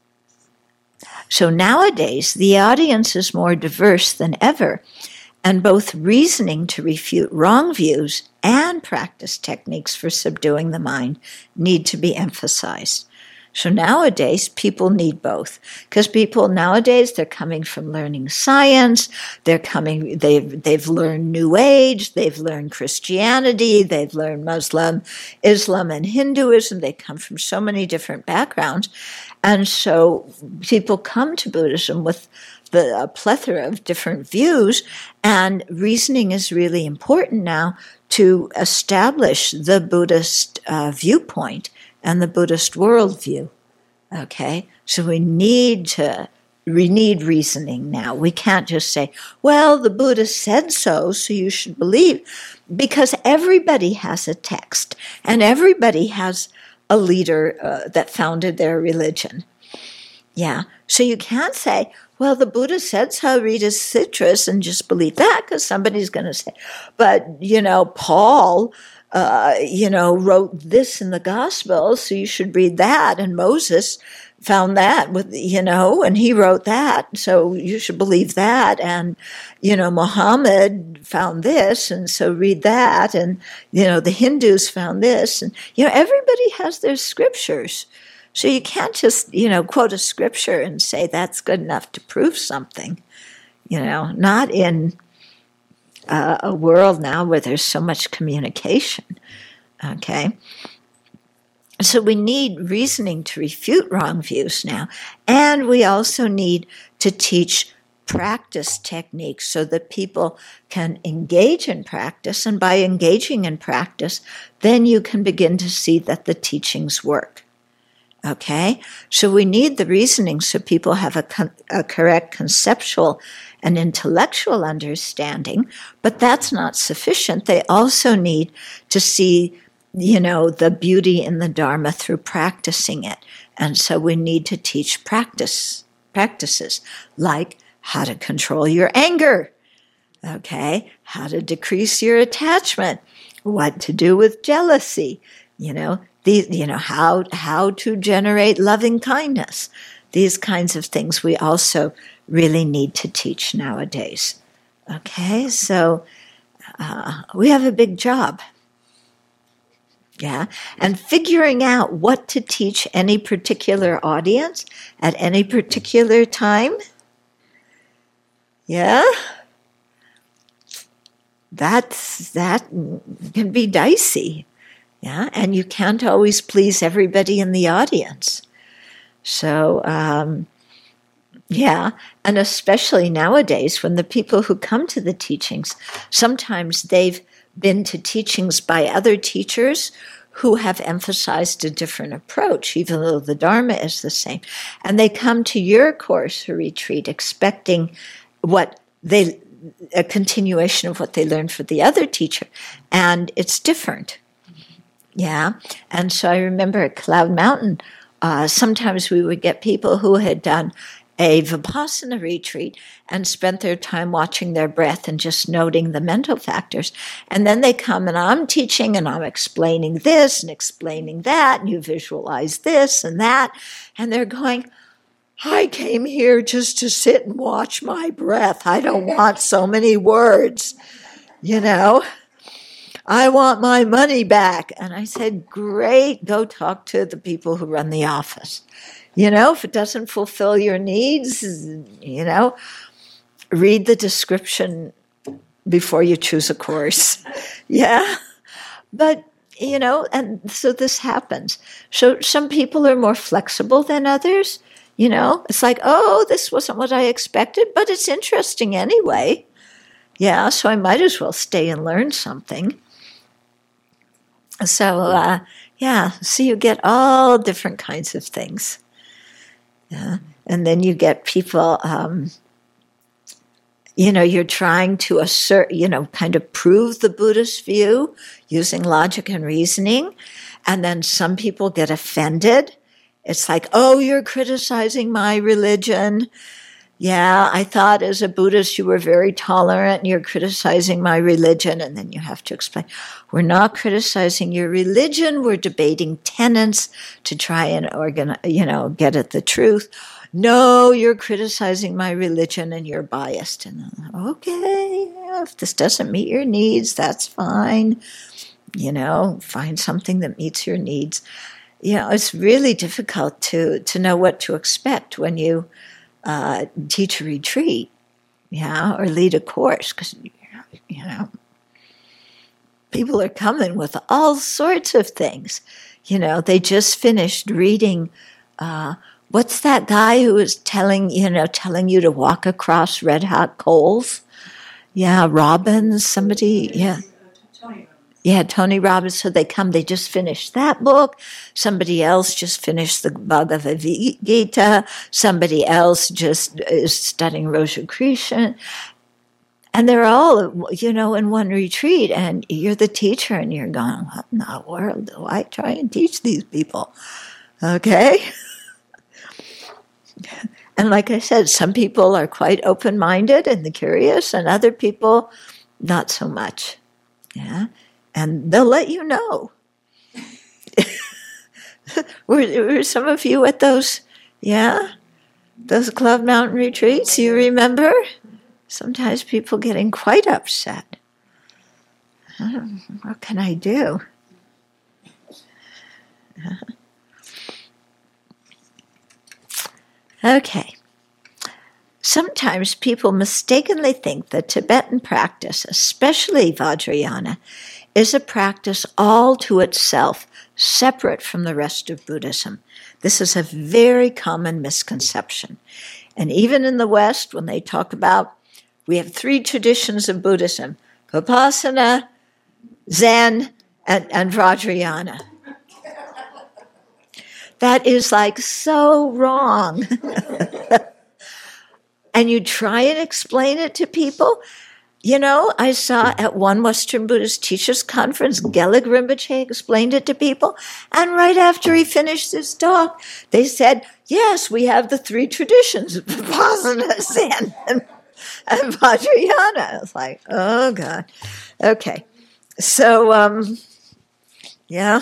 Speaker 1: So nowadays, the audience is more diverse than ever, and both reasoning to refute wrong views and practice techniques for subduing the mind need to be emphasized. So nowadays, people need both, because people nowadays, they're coming from learning science, they're coming, they've, they've learned New Age, they've learned Christianity, they've learned Muslim, Islam, and Hinduism. They come from so many different backgrounds. And so people come to Buddhism with the a plethora of different views, and reasoning is really important now to establish the Buddhist uh, viewpoint and the Buddhist worldview. Okay, so we need to we need reasoning now. We can't just say, well, the Buddha said so, so you should believe, because everybody has a text and everybody has a leader uh, that founded their religion. Yeah, so you can't say, well, the Buddha said so, read his sutras and just believe that, because somebody's going to say, but, you know, Paul, uh, you know, wrote this in the Gospel, so you should read that, and Moses found that, with you know, and he wrote that, so you should believe that, and, you know, Muhammad found this, and so read that, and, you know, the Hindus found this, and, you know, everybody has their scriptures. So you can't just, you know, quote a scripture and say that's good enough to prove something, you know, not in uh, a world now where there's so much communication, okay? So we need reasoning to refute wrong views now, and we also need to teach practice techniques so that people can engage in practice, and by engaging in practice, then you can begin to see that the teachings work. Okay, so we need the reasoning so people have a, con- a correct conceptual and intellectual understanding, but that's not sufficient. They also need to see, you know, the beauty in the Dharma through practicing it. And so we need to teach practice practices like how to control your anger, okay, how to decrease your attachment, what to do with jealousy, you know, These, you know, how how to generate loving kindness. These kinds of things we also really need to teach nowadays. Okay, so uh, we have a big job. Yeah, and figuring out what to teach any particular audience at any particular time. Yeah, that's that can be dicey. Yeah, and you can't always please everybody in the audience. So, um, yeah, and especially nowadays when the people who come to the teachings, sometimes they've been to teachings by other teachers who have emphasized a different approach, even though the Dharma is the same. And they come to your course or retreat expecting what they, a continuation of what they learned from the other teacher, and it's different. Yeah, and so I remember at Cloud Mountain, uh, sometimes we would get people who had done a Vipassana retreat and spent their time watching their breath and just noting the mental factors. And then they come and I'm teaching and I'm explaining this and explaining that, and you visualize this and that. And they're going, I came here just to sit and watch my breath. I don't want so many words, you know. I want my money back. And I said, great, go talk to the people who run the office. You know, if it doesn't fulfill your needs, you know, read the description before you choose a course. Yeah. But, you know, and so this happens. So some people are more flexible than others. You know, it's like, oh, this wasn't what I expected, but it's interesting anyway. Yeah, so I might as well stay and learn something. So, uh, yeah, so you get all different kinds of things. Yeah, and then you get people, um, you know, you're trying to assert, you know, kind of prove the Buddhist view using logic and reasoning, and then some people get offended. It's like, oh, you're criticizing my religion. Yeah, I thought as a Buddhist you were very tolerant and you're criticizing my religion. And then you have to explain, we're not criticizing your religion. We're debating tenets to try and organize, you know, get at the truth. No, you're criticizing my religion and you're biased. And I'm like, okay, if this doesn't meet your needs, that's fine. You know, find something that meets your needs. You know, it's really difficult to, to know what to expect when you Uh, teach a retreat, yeah, or lead a course, because, you know, people are coming with all sorts of things. You know, they just finished reading, uh, what's that guy who was telling, you know, telling you to walk across red hot coals? Yeah, Robbins, somebody, yeah. You had Tony Robbins, so they come, they just finished that book. Somebody else just finished the Bhagavad Gita. Somebody else just is studying Rosicrucian. And they're all, you know, in one retreat, and you're the teacher, and you're going, what in the world do I try and teach these people? Okay? And like I said, some people are quite open-minded and curious, and other people, not so much. Yeah? And they'll let you know. were, were some of you at those, yeah? Those Cloud Mountain retreats, you remember? Sometimes people getting quite upset. Oh, what can I do? Okay. Sometimes people mistakenly think that Tibetan practice, especially Vajrayana, is a practice all to itself, separate from the rest of Buddhism. This is a very common misconception. And even in the West, when they talk about, we have three traditions of Buddhism, Vipassana, Zen, and, and Vajrayana. That is like so wrong. And you try and explain it to people. You know, I saw at one Western Buddhist Teachers Conference, Gelag Rinpoche explained it to people, and right after he finished his talk, they said, yes, we have the three traditions, Vipassana, Zen, and And Vajrayana. I was like, oh, God. Okay. So, um, yeah.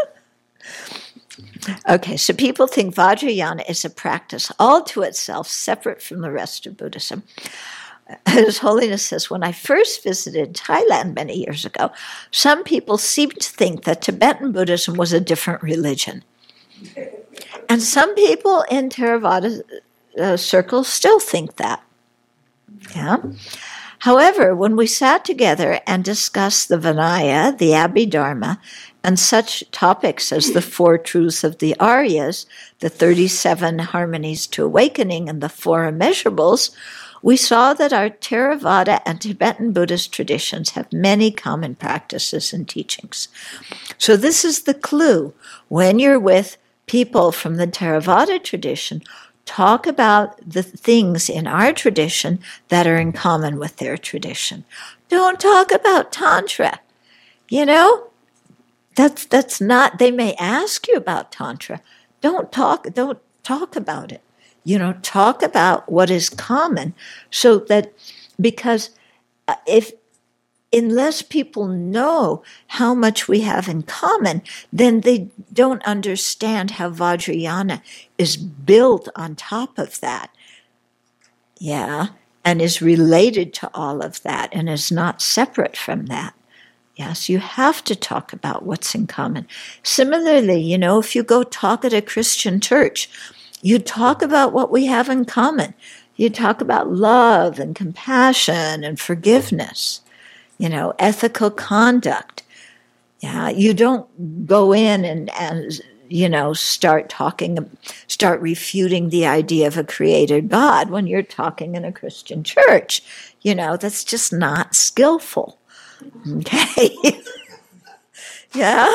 Speaker 1: Okay, so people think Vajrayana is a practice all to itself, separate from the rest of Buddhism. His Holiness says, when I first visited Thailand many years ago, some people seemed to think that Tibetan Buddhism was a different religion. And some people in Theravada uh, circles still think that. Yeah. However, when we sat together and discussed the Vinaya, the Abhidharma, and such topics as the Four Truths of the Aryas, the thirty-seven Harmonies to Awakening, and the Four Immeasurables, we saw that our Theravada and Tibetan Buddhist traditions have many common practices and teachings. So this is the clue. When you're with people from the Theravada tradition, talk about the things in our tradition that are in common with their tradition. Don't talk about Tantra. You know, that's that's not, they may ask you about Tantra. Don't talk, don't talk about it. You know, talk about what is common, so that, because if, unless people know how much we have in common, then they don't understand how Vajrayana is built on top of that. Yeah, and is related to all of that and is not separate from that. Yes, you have to talk about what's in common. Similarly, you know, if you go talk at a Christian church, you talk about what we have in common. You talk about love and compassion and forgiveness. You know, ethical conduct. Yeah, you don't go in and, and you know, start talking, start refuting the idea of a creator God when you're talking in a Christian church. You know, that's just not skillful. Okay? Yeah?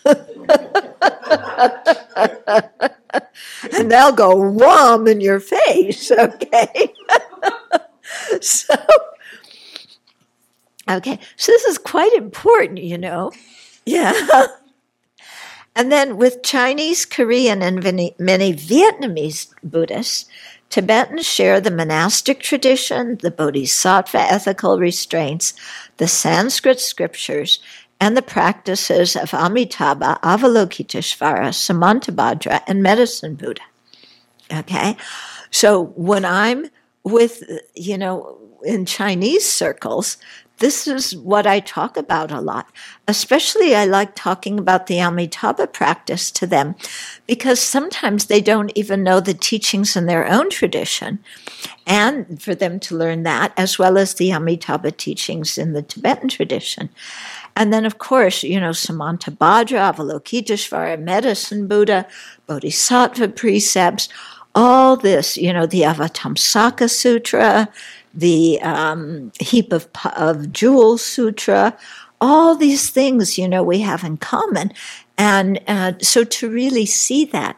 Speaker 1: And they'll go wham in your face, okay? So, okay, so this is quite important, you know. Yeah. And then with Chinese, Korean, and many Vietnamese Buddhists, Tibetans share the monastic tradition, the bodhisattva ethical restraints, the Sanskrit scriptures, and the practices of Amitabha, Avalokiteshvara, Samantabhadra, and Medicine Buddha. Okay? So when I'm with, you know, in Chinese circles, this is what I talk about a lot. Especially I like talking about the Amitabha practice to them, because sometimes they don't even know the teachings in their own tradition, and for them to learn that, as well as the Amitabha teachings in the Tibetan tradition. And then, of course, you know, Samantabhadra, Avalokiteshvara, Medicine Buddha, Bodhisattva precepts, all this, you know, the Avatamsaka Sutra, the um, Heap of, of Jewels Sutra, all these things, you know, we have in common. And uh, so to really see that.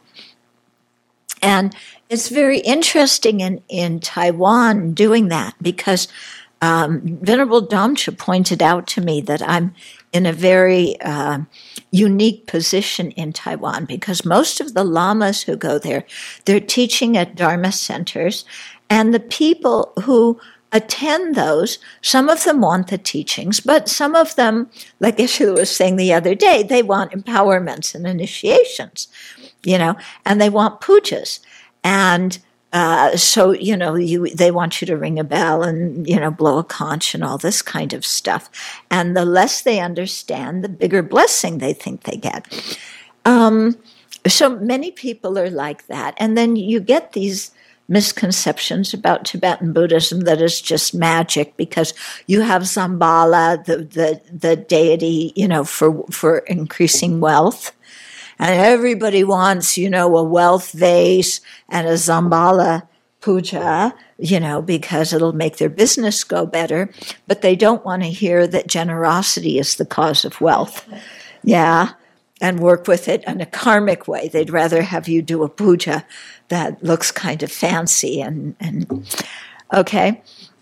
Speaker 1: And it's very interesting in, in Taiwan doing that, because um, Venerable Damcha pointed out to me that I'm in a very uh, unique position in Taiwan, because most of the lamas who go there, they're teaching at Dharma centers, and the people who attend those, some of them want the teachings, but some of them, like Ishu was saying the other day, they want empowerments and initiations, you know, and they want pujas. And uh, so, you know, you, they want you to ring a bell and, you know, blow a conch and all this kind of stuff. And the less they understand, the bigger blessing they think they get. Um, so many people are like that. And then you get these misconceptions about Tibetan Buddhism that is just magic, because you have Zambala, the, the, the deity, you know, for, for increasing wealth. And everybody wants, you know, a wealth vase and a Zambala puja, you know, because it'll make their business go better. But they don't want to hear that generosity is the cause of wealth. Yeah. And work with it in a karmic way. They'd rather have you do a puja that looks kind of fancy and, and okay.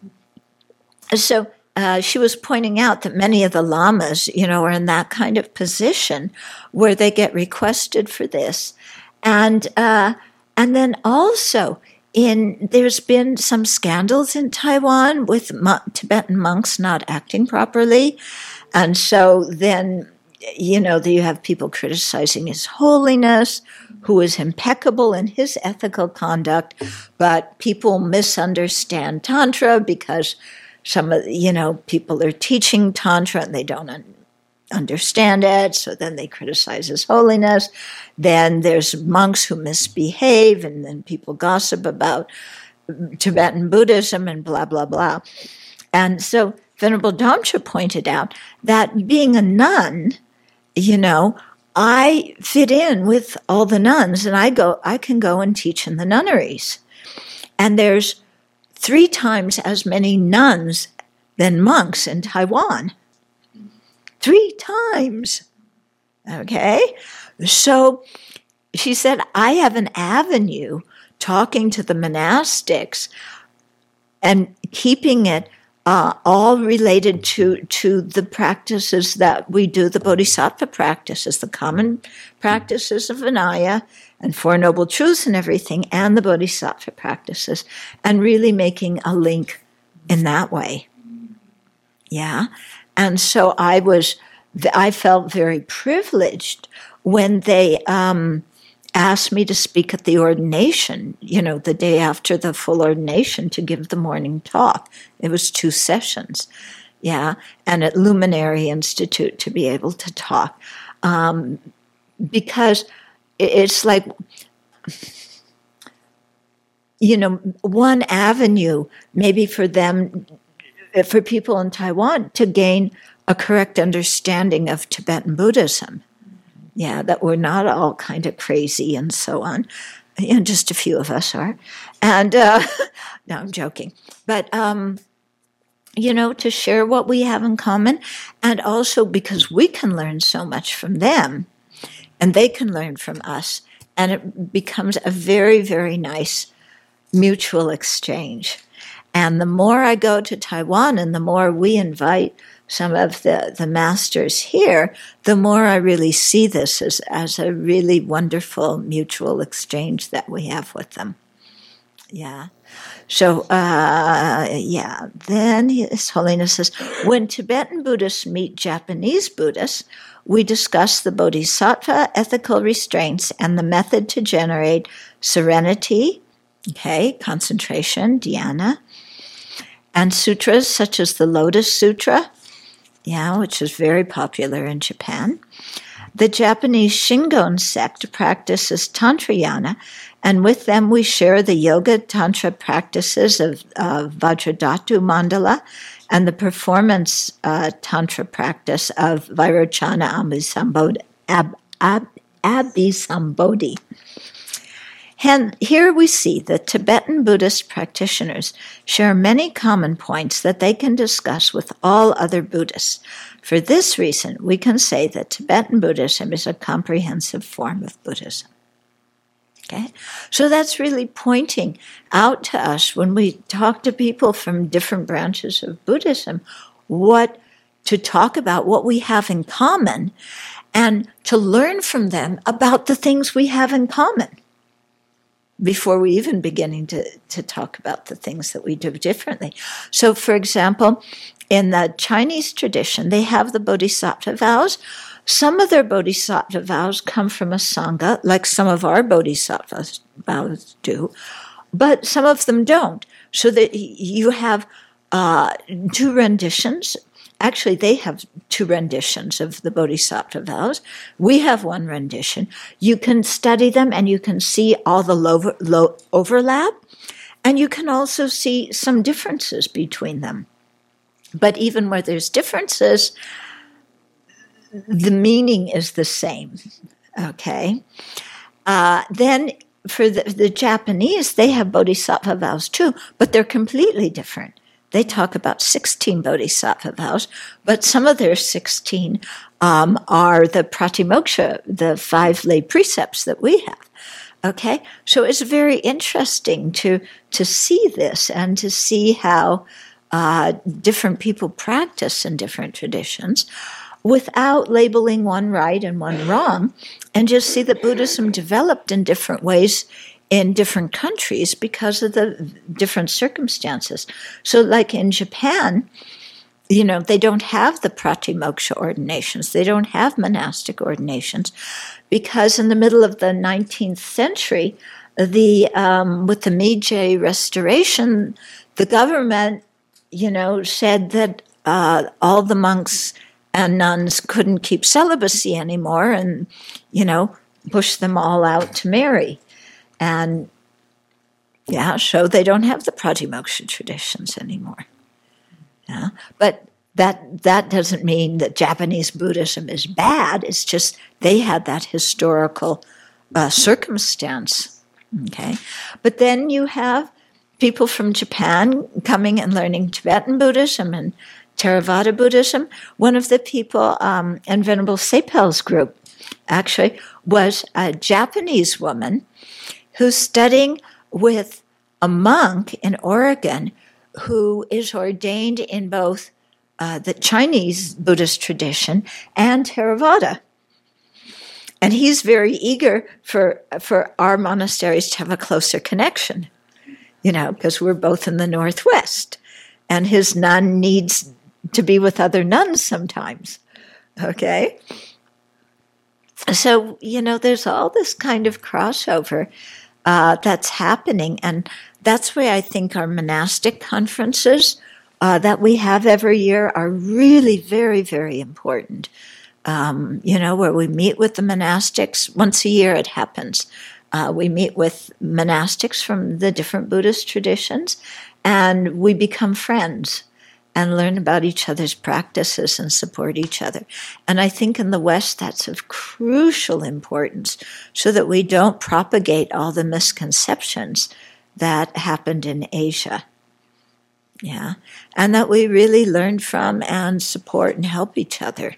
Speaker 1: So uh, she was pointing out that many of the lamas, you know, are in that kind of position where they get requested for this. And uh, and then also in there's been some scandals in Taiwan with mo- Tibetan monks not acting properly. And so then, you know, you have people criticizing His Holiness, who is impeccable in his ethical conduct, but people misunderstand Tantra because some of, you know, people are teaching Tantra and they don't un- understand it, so then they criticize His Holiness. Then there's monks who misbehave, and then people gossip about Tibetan Buddhism and blah, blah, blah. And so Venerable Damcha pointed out that being a nun, you know, I fit in with all the nuns, and I go, I can go and teach in the nunneries. And there's three times as many nuns than monks in Taiwan. Three times. Okay? So she said, I have an avenue talking to the monastics and keeping it Uh, all related to, to the practices that we do, the Bodhisattva practices, the common practices of Vinaya and Four Noble Truths and everything, and the Bodhisattva practices, and really making a link in that way. Yeah. And so I was, I felt very privileged when they um, asked me to speak at the ordination, you know, the day after the full ordination, to give the morning talk. It was two sessions, yeah, and at Luminary Institute to be able to talk. Um, because it's like, you know, one avenue maybe for them, for people in Taiwan to gain a correct understanding of Tibetan Buddhism. Yeah, that we're not all kind of crazy and so on. You know, just a few of us are. And, uh, no, I'm joking. But, um, you know, to share what we have in common, and also because we can learn so much from them, and they can learn from us, and it becomes a very, very nice mutual exchange. And the more I go to Taiwan and the more we invite some of the, the masters here, the more I really see this as, as a really wonderful mutual exchange that we have with them. Yeah. So, uh, yeah. Then His Holiness says, when Tibetan Buddhists meet Japanese Buddhists, we discuss the bodhisattva ethical restraints and the method to generate serenity, okay, concentration, dhyana, and sutras such as the Lotus Sutra, yeah, which is very popular in Japan. The Japanese Shingon sect practices Tantrayana, and with them we share the Yoga Tantra practices of uh, Vajradhatu Mandala and the performance uh, Tantra practice of Vairochana Abhisambodhi. Ab, ab, Abhisambodhi. And here we see that Tibetan Buddhist practitioners share many common points that they can discuss with all other Buddhists. For this reason, we can say that Tibetan Buddhism is a comprehensive form of Buddhism. Okay? So that's really pointing out to us when we talk to people from different branches of Buddhism, what to talk about, what we have in common, and to learn from them about the things we have in common before we even beginning to, to talk about the things that we do differently. So, for example, in the Chinese tradition, they have the Bodhisattva vows. Some of their Bodhisattva vows come from a Sangha, like some of our Bodhisattva vows do, but some of them don't. So that you have uh, two renditions. Actually, they have two renditions of the Bodhisattva vows. We have one rendition. You can study them and you can see all the lo- lo- overlap, and you can also see some differences between them. But even where there's differences, the meaning is the same, okay? Uh, then for the, the Japanese, they have Bodhisattva vows too, but they're completely different. They talk about sixteen Bodhisattva vows, but some of their sixteen um, are the Pratimoksha, the five lay precepts that we have. Okay, so it's very interesting to to see this and to see how uh, different people practice in different traditions without labeling one right and one wrong, and just see that Buddhism developed in different ways in different countries because of the different circumstances. So like in Japan, you know, they don't have the Pratimoksha ordinations. They don't have monastic ordinations because in the middle of the nineteenth century, the um, with the Meiji Restoration, the government, you know, said that uh, all the monks and nuns couldn't keep celibacy anymore and, you know, pushed them all out to marry. And, yeah, so they don't have the Pratimoksha traditions anymore. Yeah, but that that doesn't mean that Japanese Buddhism is bad. It's just they had that historical uh, circumstance. Okay, but then you have people from Japan coming and learning Tibetan Buddhism and Theravada Buddhism. One of the people um, in Venerable Sepel's group actually was a Japanese woman who's studying with a monk in Oregon who is ordained in both uh, the Chinese Buddhist tradition and Theravada. And he's very eager for for our monasteries to have a closer connection, you know, because we're both in the Northwest. And his nun needs to be with other nuns sometimes, okay? So, you know, there's all this kind of crossover Uh, that's happening, and that's why I think our monastic conferences uh, that we have every year are really very, very important. Um, you know, where we meet with the monastics once a year, it happens. Uh, we meet with monastics from the different Buddhist traditions, and we become friends and learn about each other's practices and support each other. And I think in the West, that's of crucial importance so that we don't propagate all the misconceptions that happened in Asia. Yeah. And that we really learn from and support and help each other.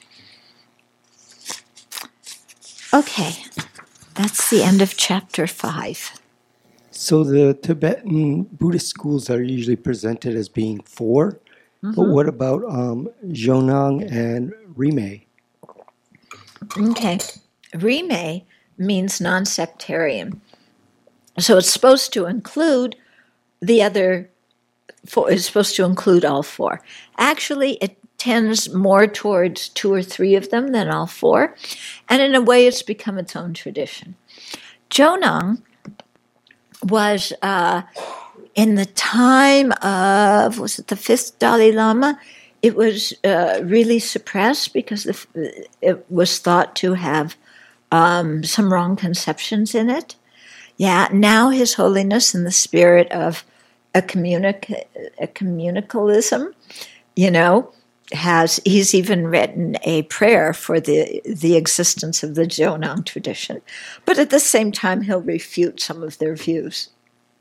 Speaker 1: Okay. That's the end of chapter five.
Speaker 2: So the Tibetan Buddhist schools are usually presented as being four, mm-hmm. but what about um, Jonang and Rimé?
Speaker 1: Okay. Rimé means non-sectarian. So it's supposed to include the other four. It's supposed to include all four. Actually, it tends more towards two or three of them than all four. And in a way, it's become its own tradition. Jonang was uh, in the time of, was it the fifth Dalai Lama? It was uh, really suppressed because the, it was thought to have um, some wrong conceptions in it. Yeah, now His Holiness, in the spirit of a, communic- a communicalism, you know, has he's even written a prayer for the the existence of the Jonang tradition, but at the same time he'll refute some of their views.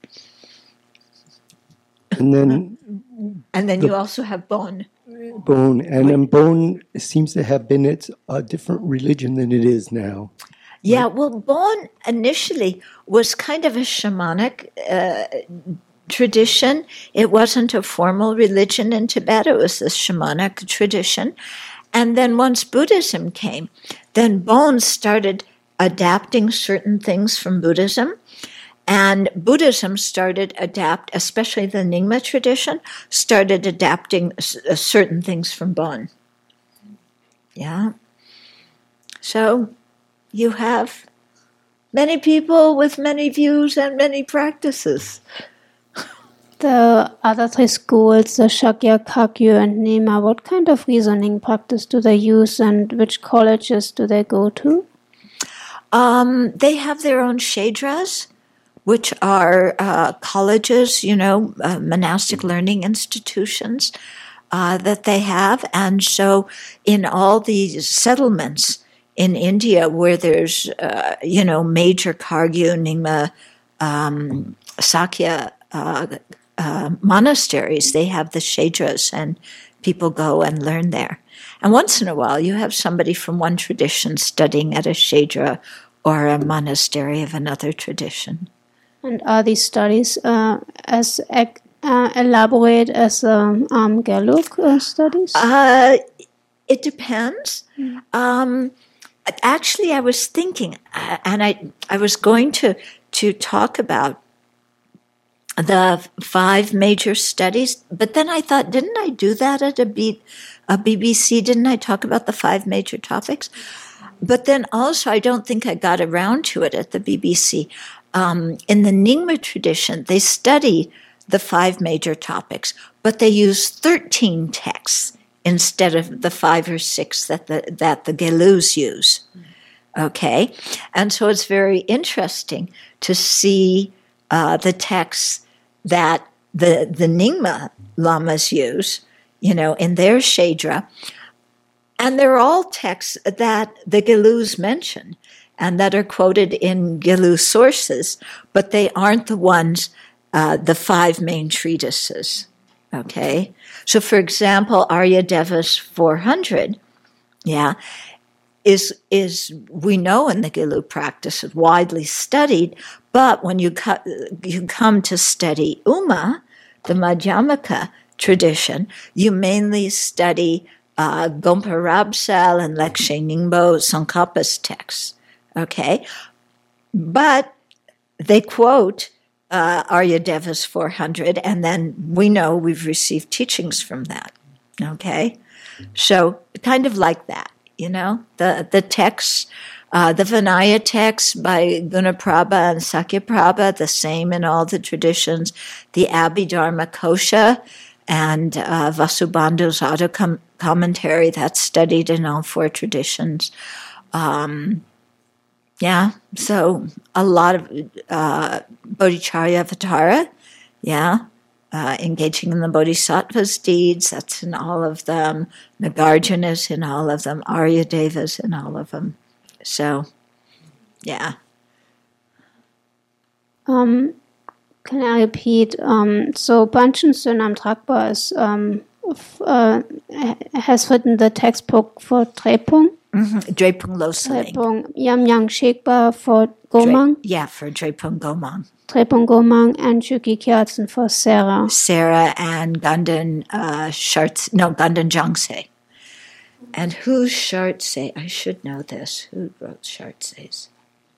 Speaker 2: And then,
Speaker 1: and then
Speaker 2: the,
Speaker 1: you also have Bon.
Speaker 2: Bon, and then Bon seems to have been it's a different religion than it is now.
Speaker 1: Yeah, right? Well, Bon initially was kind of a shamanic uh, tradition. It wasn't a formal religion in Tibet. It was a shamanic tradition. And then once Buddhism came, then Bon started adapting certain things from Buddhism. And Buddhism started adapt, especially the Nyingma tradition, started adapting certain things from Bon. Yeah. So you have many people with many views and many practices.
Speaker 3: The other three schools, the Shakya, Kagyu, and Nyingma, what kind of reasoning practice do they use and which colleges do they go to?
Speaker 1: Um, they have their own shedras, which are uh, colleges, you know, uh, monastic learning institutions uh, that they have. And so in all these settlements in India where there's, uh, you know, major Kagyu, Nyingma, um, Sakya uh, uh, monasteries, they have the shedras and people go and learn there. And once in a while you have somebody from one tradition studying at a shedra or a monastery of another tradition.
Speaker 3: And are these studies uh, as uh, elaborate as um, um, Gelug uh, studies?
Speaker 1: Uh, it depends. Mm. Um, actually, I was thinking, uh, and I I was going to to talk about the five major studies, but then I thought, didn't I do that at a, B, a B B C? Didn't I talk about the five major topics? But then also, I don't think I got around to it at the B B C. Um, in the Nyingma tradition, they study the five major topics, but they use thirteen texts instead of the five or six that the that the Gelus use. Okay, and so it's very interesting to see uh, the texts that the the Nyingma lamas use, you know, in their shedra, and they're all texts that the Gelus mention and that are quoted in Gelu sources, but they aren't the ones, uh, the five main treatises, okay? So, for example, Aryadeva's four hundred, yeah, is, is we know in the Gelu practice, is widely studied, but when you, co- you come to study Uma, the Madhyamaka tradition, you mainly study uh, Gompa Rabsal and Lekshe Nyingbo Tsongkhapa's texts. Okay, but they quote uh, Aryadeva's four hundred, and then we know we've received teachings from that. Okay, so kind of like that, you know, the the texts, uh, the Vinaya texts by Gunaprabha and Sakyaprabha, the same in all the traditions. The Abhidharma Kosha and uh, Vasubandhu's auto com- commentary, that's studied in all four traditions. Um, Yeah, so a lot of uh, Bodhicharya Avatara, yeah, uh, engaging in the Bodhisattva's deeds, that's in all of them. Nagarjuna's in all of them. Aryadeva's in all of them. So, yeah.
Speaker 3: Um, can I repeat? Um, so Panchen Sonam Tragpa is, um, f- uh, has written the textbook for Drepung.
Speaker 1: Mm-hmm. Drepung Losaling.
Speaker 3: Drepung Yamyang Shekpa for Gomang.
Speaker 1: Dre- yeah, for Drepung Gomang.
Speaker 3: Drepung Gomang and Chuki Kyatsen for Sarah.
Speaker 1: Sarah and Ganden uh, Shartse, no, Ganden Jangse. And who's Shartse? I should know this. Who wrote Shartse's?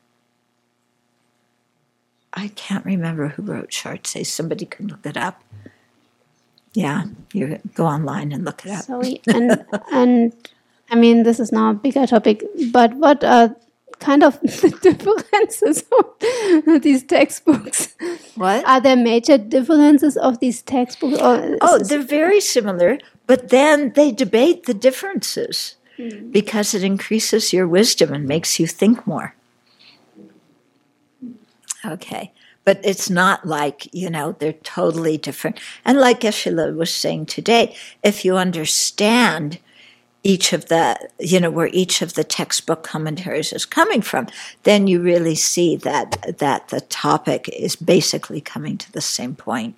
Speaker 1: I can't remember who wrote Shartse. Somebody can look it up. Yeah, you go online and look it up.
Speaker 3: Sorry, and and I mean this is now a bigger topic, but what are kind of the differences of these textbooks?
Speaker 1: What?
Speaker 3: Are there major differences of these textbooks? Or
Speaker 1: oh, they're very similar, but then they debate the differences mm. because it increases your wisdom and makes you think more. Okay. But it's not like, you know, they're totally different. And like Geshe-la was saying today, if you understand each of the, you know, where each of the textbook commentaries is coming from, then you really see that that the topic is basically coming to the same point.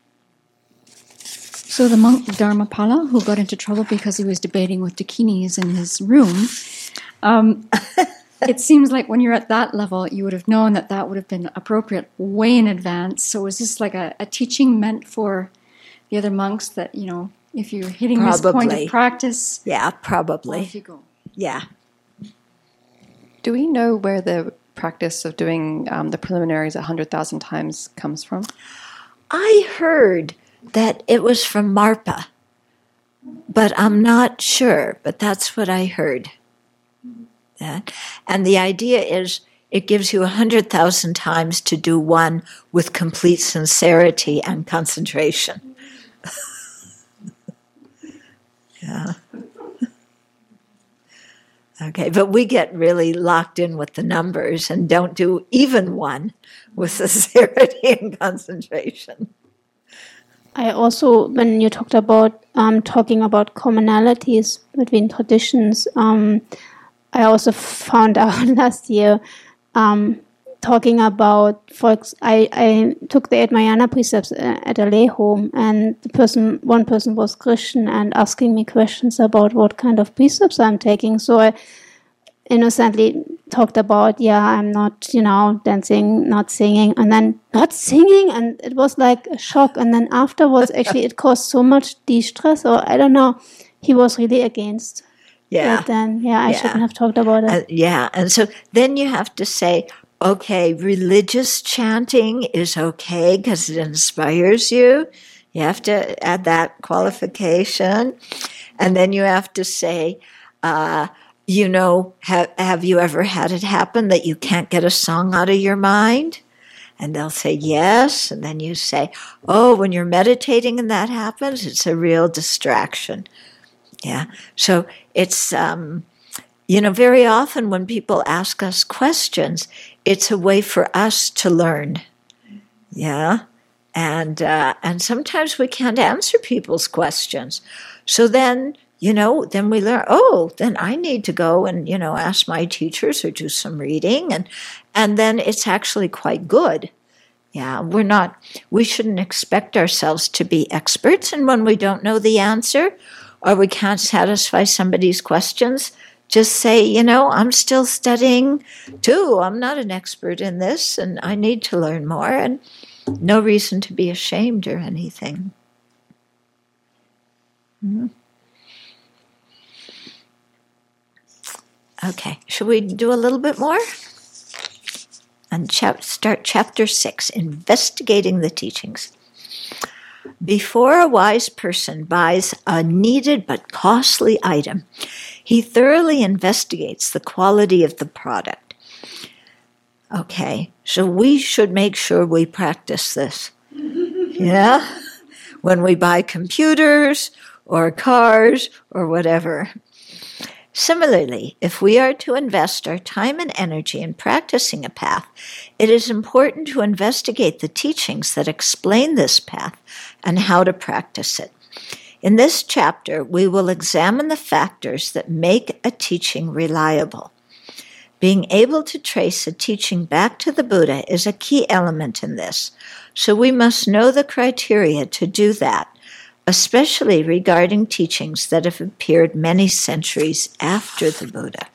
Speaker 4: So the monk Dharmapala, who got into trouble because he was debating with Dakinis in his room, um, it seems like when you're at that level, you would have known that that would have been appropriate way in advance. So was this like a, a teaching meant for the other monks that, you know, if you're hitting
Speaker 1: Probably.
Speaker 4: this point of practice,
Speaker 1: yeah, probably.
Speaker 4: off you go.
Speaker 1: Yeah.
Speaker 5: Do we know where the practice of doing um, the preliminaries a hundred thousand times comes from?
Speaker 1: I heard that it was from Marpa, but I'm not sure, but that's what I heard. Yeah. And the idea is it gives you a hundred thousand times to do one with complete sincerity and concentration. Yeah. Okay, but we get really locked in with the numbers and don't do even one with sincerity and concentration.
Speaker 3: I also, when you talked about um, talking about commonalities between traditions, um, I also found out last year um, talking about, for ex- I, I took the Admayana precepts at a lay home, and the person, one person was Christian and asking me questions about what kind of precepts I'm taking. So I innocently talked about, yeah, I'm not, you know, dancing, not singing, and then not singing, and it was like a shock. And then afterwards, actually, it caused so much de-stress, or I don't know, he was really against.
Speaker 1: Yeah.
Speaker 3: But then, yeah, I
Speaker 1: Yeah.
Speaker 3: shouldn't have talked about it.
Speaker 1: Uh, yeah, and so then you have to say, okay, religious chanting is okay because it inspires you. You have to add that qualification. And then you have to say, uh, you know, have, have you ever had it happen that you can't get a song out of your mind? And they'll say yes. And then you say, oh, when you're meditating and that happens, it's a real distraction. Yeah. So it's, um, you know, very often when people ask us questions, it's a way for us to learn. Yeah. And, uh, and sometimes we can't answer people's questions. So then, you know, then we learn, oh, then I need to go and, you know, ask my teachers or do some reading. And, and then it's actually quite good. Yeah, we're not, we shouldn't expect ourselves to be experts. And when we don't know the answer or we can't satisfy somebody's questions, just say, you know, I'm still studying too. I'm not an expert in this and I need to learn more. And no reason to be ashamed or anything. Mm-hmm. Okay, should we do a little bit more? And chap- start chapter six, investigating the teachings. Before a wise person buys a needed but costly item, he thoroughly investigates the quality of the product. Okay, so we should make sure we practice this. Yeah? When we buy computers or cars or whatever. Similarly, if we are to invest our time and energy in practicing a path, it is important to investigate the teachings that explain this path and how to practice it. In this chapter, we will examine the factors that make a teaching reliable. Being able to trace a teaching back to the Buddha is a key element in this, so we must know the criteria to do that, especially regarding teachings that have appeared many centuries after the Buddha.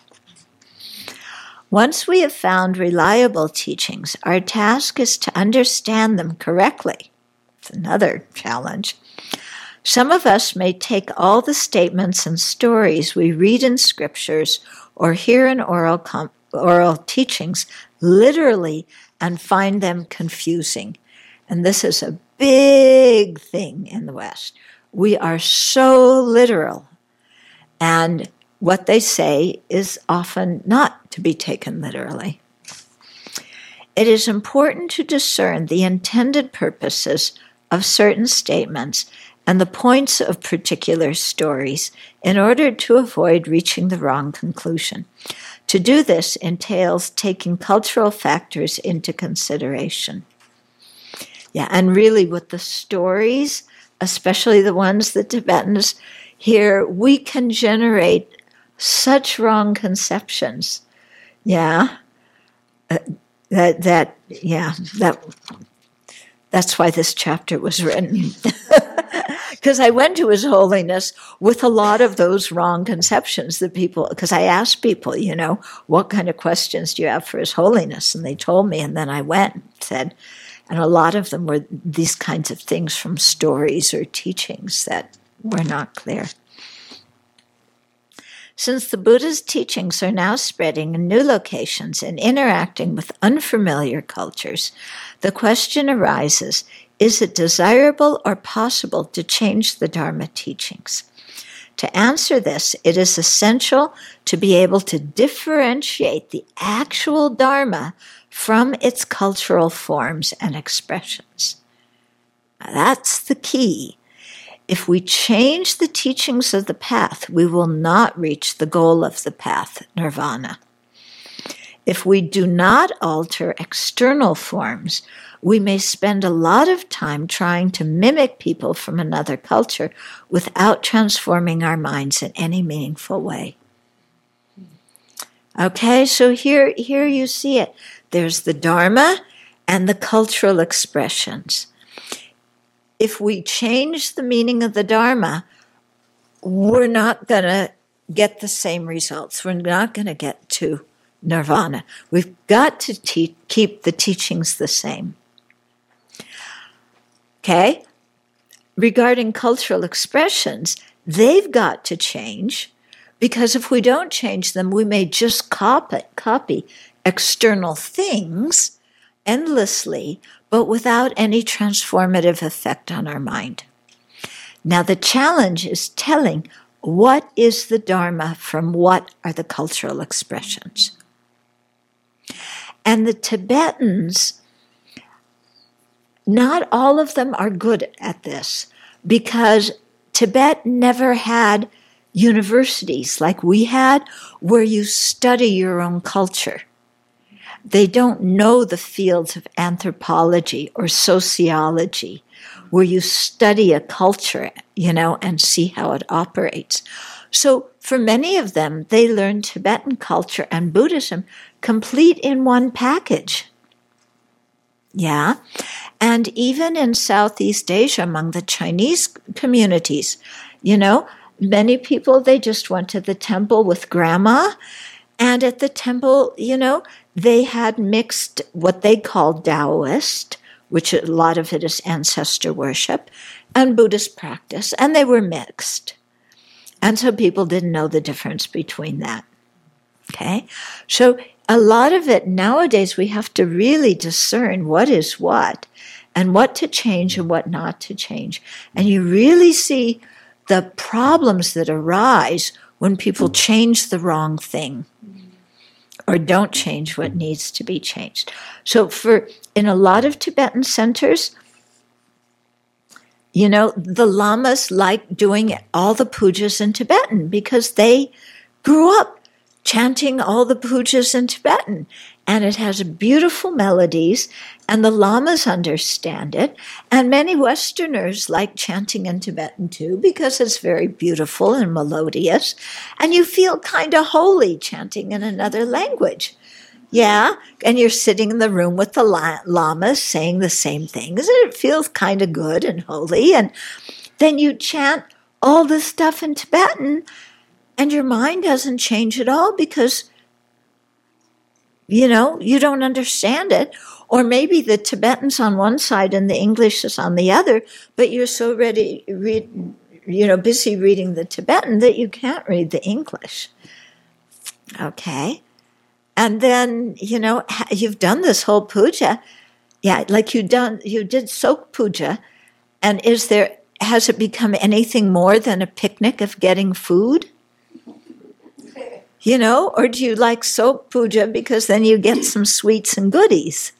Speaker 1: Once we have found reliable teachings, our task is to understand them correctly. It's another challenge. Some of us may take all the statements and stories we read in scriptures or hear in oral, com- oral teachings literally and find them confusing. And this is a big thing in the West. We are so literal, and what they say is often not to be taken literally. It is important to discern the intended purposes of certain statements and the points of particular stories in order to avoid reaching the wrong conclusion. To do this entails taking cultural factors into consideration. Yeah, and really with the stories, especially the ones the Tibetans hear, we can generate such wrong conceptions. Yeah. Uh, that, that, yeah, that, that's why this chapter was written. Because I went to His Holiness with a lot of those wrong conceptions that people, because I asked people, you know, what kind of questions do you have for His Holiness? And they told me, and then I went and said, and a lot of them were these kinds of things from stories or teachings that were not clear. Since the Buddha's teachings are now spreading in new locations and interacting with unfamiliar cultures, the question arises, is it desirable or possible to change the Dharma teachings? To answer this, it is essential to be able to differentiate the actual Dharma from its cultural forms and expressions. Now, that's the key. If we change the teachings of the path, we will not reach the goal of the path, nirvana. If we do not alter external forms, we may spend a lot of time trying to mimic people from another culture without transforming our minds in any meaningful way. Okay, so here, here you see it. There's the Dharma and the cultural expressions. If we change the meaning of the Dharma, we're not going to get the same results. We're not going to get to nirvana. We've got to te- keep the teachings the same. Okay? Regarding cultural expressions, they've got to change, because if we don't change them, we may just copy, copy external things endlessly, but without any transformative effect on our mind. Now, the challenge is telling what is the Dharma from what are the cultural expressions. And the Tibetans, not all of them are good at this, because Tibet never had universities like we had where you study your own culture. They don't know the fields of anthropology or sociology where you study a culture, you know, and see how it operates. So for many of them, they learn Tibetan culture and Buddhism complete in one package. Yeah. And even in Southeast Asia, among the Chinese communities, you know, many people, they just went to the temple with grandma. And at the temple, you know, they had mixed what they called Taoist, which a lot of it is ancestor worship, and Buddhist practice, and they were mixed. And so people didn't know the difference between that. Okay? So a lot of it nowadays, we have to really discern what is what, and what to change and what not to change. And you really see the problems that arise when people change the wrong thing or don't change what needs to be changed. So for in a lot of Tibetan centers, you know, the lamas like doing all the pujas in Tibetan because they grew up chanting all the pujas in Tibetan. And it has beautiful melodies, and the lamas understand it. And many Westerners like chanting in Tibetan too, because it's very beautiful and melodious. And you feel kind of holy chanting in another language. Yeah, and you're sitting in the room with the lamas saying the same things, and it feels kind of good and holy. And then you chant all this stuff in Tibetan, and your mind doesn't change at all because, you know, you don't understand it. Or maybe the Tibetan's on one side and the English is on the other, but you're so ready, read, you know, busy reading the Tibetan that you can't read the English. Okay. And then, you know, you've done this whole puja. Yeah, like you done, you did Sok puja. And is there, has it become anything more than a picnic of getting food? You know, or do you like Sok puja because then you get some sweets and goodies?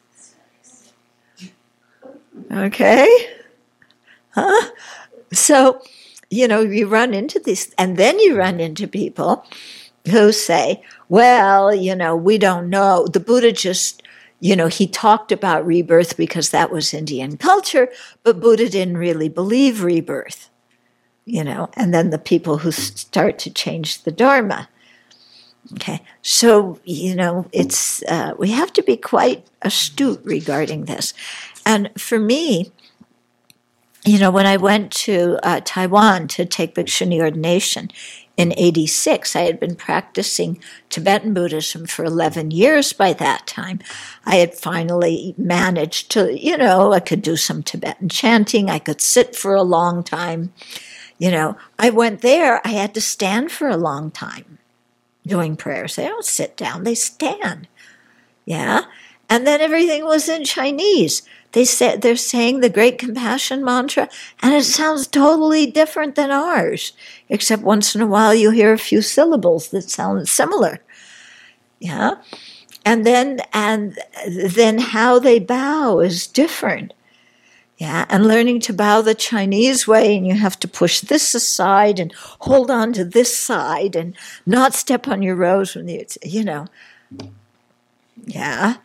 Speaker 1: Okay? Huh? So, you know, you run into these, and then you run into people who say, well, you know, we don't know. The Buddha just, you know, he talked about rebirth because that was Indian culture, but Buddha didn't really believe rebirth, you know, and then the people who start to change the Dharma. Okay, so, you know, it's, uh, we have to be quite astute regarding this. And for me, you know, when I went to uh, Taiwan to take Bhikshuni ordination in eighty-six, I had been practicing Tibetan Buddhism for eleven years by that time. I had finally managed to, you know, I could do some Tibetan chanting, I could sit for a long time. You know, I went there, I had to stand for a long time doing prayers. They don't sit down, they stand. Yeah? And then everything was in Chinese. They say, they're saying the Great Compassion Mantra, and it sounds totally different than ours, except once in a while you hear a few syllables that sound similar. Yeah? And then, and then how they bow is different. Yeah, and learning to bow the Chinese way, and you have to push this aside and hold on to this side and not step on your toes when you, you know. Yeah.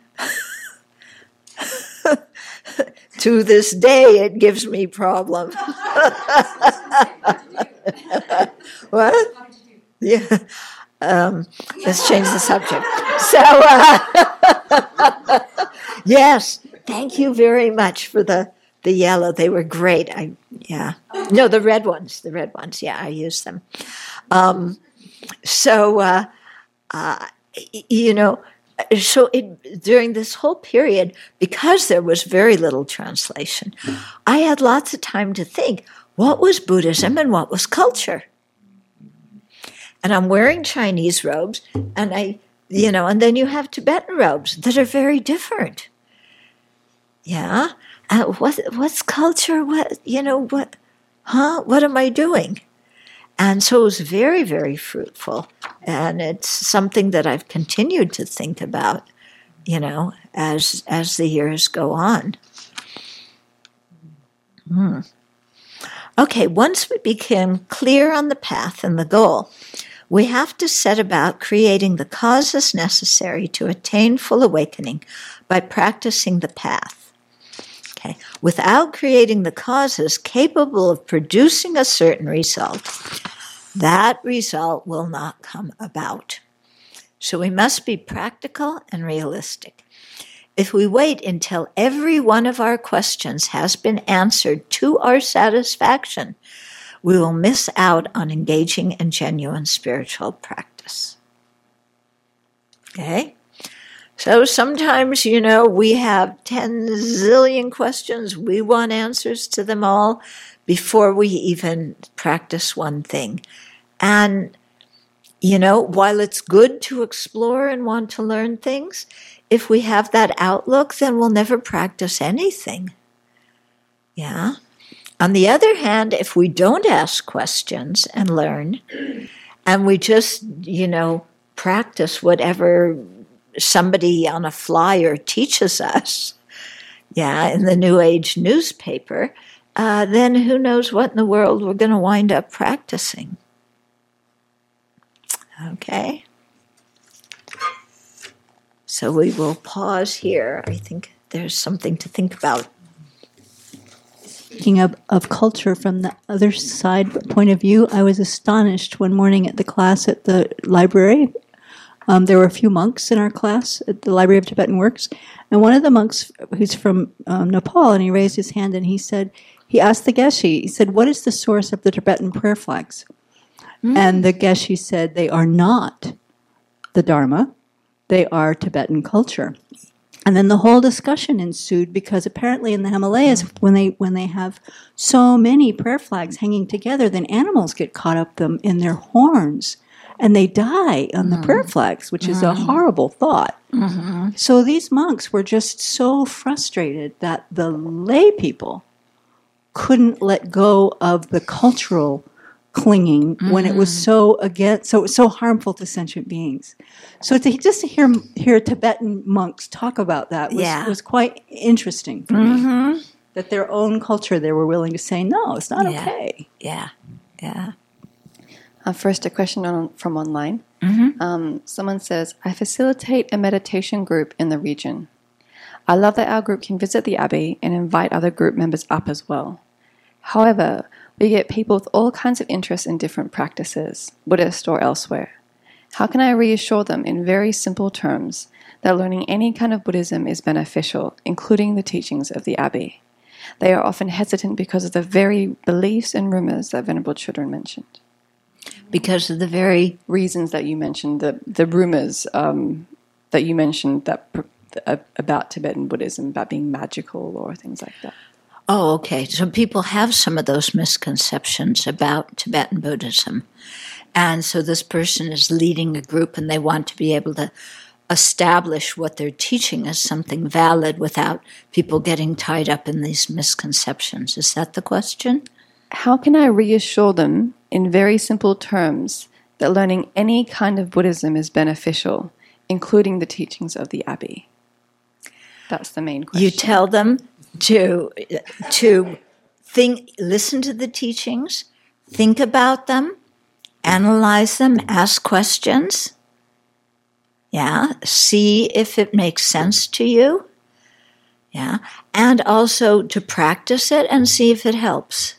Speaker 1: To this day, it gives me problems. What? Yeah. Um, let's change the subject. So, uh, yes, thank you very much for the, the yellow. They were great. I yeah. No, the red ones. The red ones. Yeah, I use them. Um, so, uh, uh, you know, so it, during this whole period, because there was very little translation, I had lots of time to think, what was Buddhism and what was culture? And I'm wearing Chinese robes, and I, you know, and then you have Tibetan robes that are very different. Yeah? Uh, what, what's culture? What, you know, what, huh? What am I doing? And so it was very, very fruitful. And it's something that I've continued to think about, you know, as as the years go on. Hmm. Okay, once we become clear on the path and the goal, we have to set about creating the causes necessary to attain full awakening by practicing the path. Okay. Without creating the causes capable of producing a certain result, that result will not come about. So we must be practical and realistic. If we wait until every one of our questions has been answered to our satisfaction, we will miss out on engaging in genuine spiritual practice. Okay? So sometimes, you know, we have ten zillion questions. We want answers to them all before we even practice one thing. And, you know, while it's good to explore and want to learn things, if we have that outlook, then we'll never practice anything. Yeah? On the other hand, if we don't ask questions and learn, and we just, you know, practice whatever somebody on a flyer teaches us, yeah, in the New Age newspaper, uh, then who knows what in the world we're going to wind up practicing. Okay. So we will pause here. I think there's something to think about.
Speaker 6: Speaking of, of culture from the other side point of view, I was astonished one morning at the class at the library. Um, there were a few monks in our class at the Library of Tibetan Works, and one of the monks, who's from um, Nepal, and he raised his hand and he said, he asked the Geshe, he said, what is the source of the Tibetan prayer flags? Mm. And the Geshe said, they are not the Dharma, they are Tibetan culture. And then the whole discussion ensued because apparently in the Himalayas, when they when they have so many prayer flags hanging together, then animals get caught up them in their horns and they die on the mm. prayer flags, which is mm. a horrible thought. Mm-hmm. So these monks were just so frustrated that the lay people couldn't let go of the cultural clinging mm-hmm. when it was so against, so it was so harmful to sentient beings. So to just to hear hear Tibetan monks talk about that was, yeah. was quite interesting for mm-hmm. me. That their own culture, they were willing to say, no, it's not
Speaker 1: yeah.
Speaker 6: okay.
Speaker 1: Yeah, yeah.
Speaker 5: Uh, first, a question on, from online.
Speaker 1: Mm-hmm.
Speaker 5: Um, someone says, I facilitate a meditation group in the region. I love that our group can visit the Abbey and invite other group members up as well. However, we get people with all kinds of interests in different practices, Buddhist or elsewhere. How can I reassure them in very simple terms that learning any kind of Buddhism is beneficial, including the teachings of the Abbey? They are often hesitant because of the very beliefs and rumors that Venerable Chödrön mentioned.
Speaker 1: Because of the very
Speaker 5: reasons that you mentioned, the, the rumors um, that you mentioned that uh, about Tibetan Buddhism, about being magical or things like that.
Speaker 1: Oh, okay. So people have some of those misconceptions about Tibetan Buddhism. And so this person is leading a group and they want to be able to establish what they're teaching as something valid without people getting tied up in these misconceptions. Is that the question?
Speaker 5: How can I reassure them in very simple terms that learning any kind of Buddhism is beneficial, including the teachings of the Abbey? That's the main question.
Speaker 1: You tell them to to think, listen to the teachings, think about them, analyze them, ask questions. Yeah, see if it makes sense to you. Yeah, and also to practice it and see if it helps.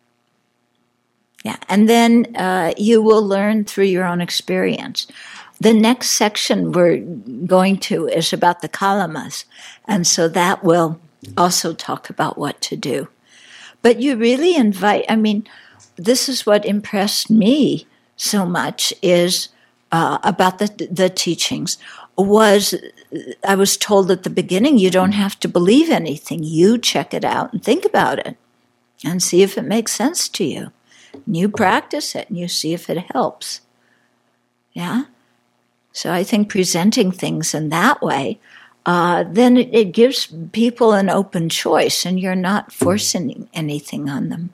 Speaker 1: Yeah, and then uh, you will learn through your own experience. The next section we're going to is about the kalamas, and so that will also talk about what to do. But you really invite, I mean, this is what impressed me so much is uh, about the the teachings, was I was told at the beginning, you don't have to believe anything. You check it out and think about it and see if it makes sense to you. And you practice it and you see if it helps. Yeah? So I think presenting things in that way, uh, then it, it gives people an open choice and you're not forcing anything on them.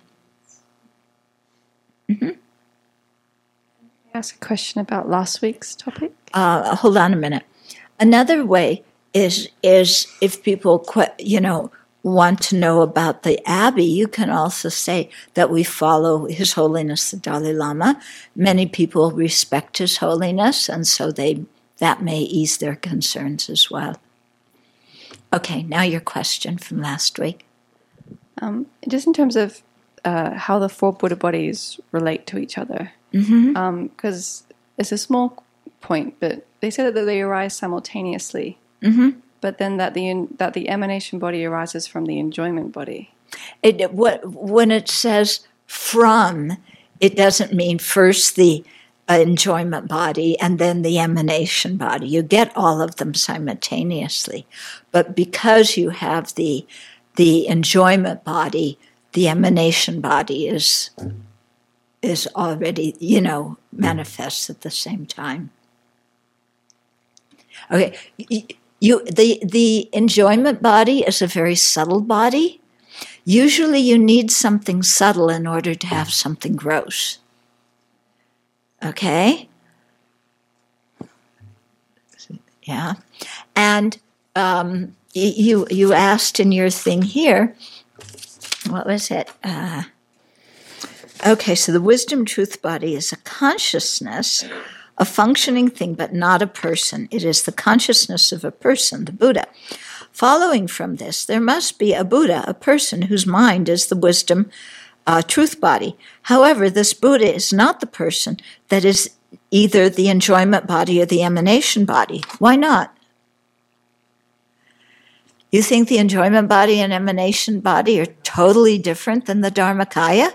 Speaker 1: Mm-hmm.
Speaker 5: Ask a question about last week's topic?
Speaker 1: Uh, hold on a minute. Another way is is if people, you know, want to know about the Abbey, you can also say that we follow His Holiness the Dalai Lama. Many people respect His Holiness, and so they that may ease their concerns as well. Okay, now your question from last week.
Speaker 5: Um, just in terms of uh, how the four Buddha bodies relate to each other. Because
Speaker 1: Mm-hmm.
Speaker 5: um, it's a small point, but they say that they arise simultaneously.
Speaker 1: Mm-hmm.
Speaker 5: But then that the that the emanation body arises from the enjoyment body.
Speaker 1: It, what, when it says from, it doesn't mean first the uh, enjoyment body and then the emanation body. You get all of them simultaneously. But because you have the the enjoyment body, the emanation body is is already, you know, manifests at the same time. Okay, you the the enjoyment body is a very subtle body. Usually you need something subtle in order to have something gross. Okay? Yeah. And um, you you asked in your thing here, what was it? Uh, okay, so the wisdom truth body is a consciousness, a functioning thing, but not a person. It is the consciousness of a person, the Buddha. Following from this, there must be a Buddha, a person whose mind is the wisdom uh, truth body. However, this Buddha is not the person that is either the enjoyment body or the emanation body. Why not? You think the enjoyment body and emanation body are totally different than the Dharmakaya?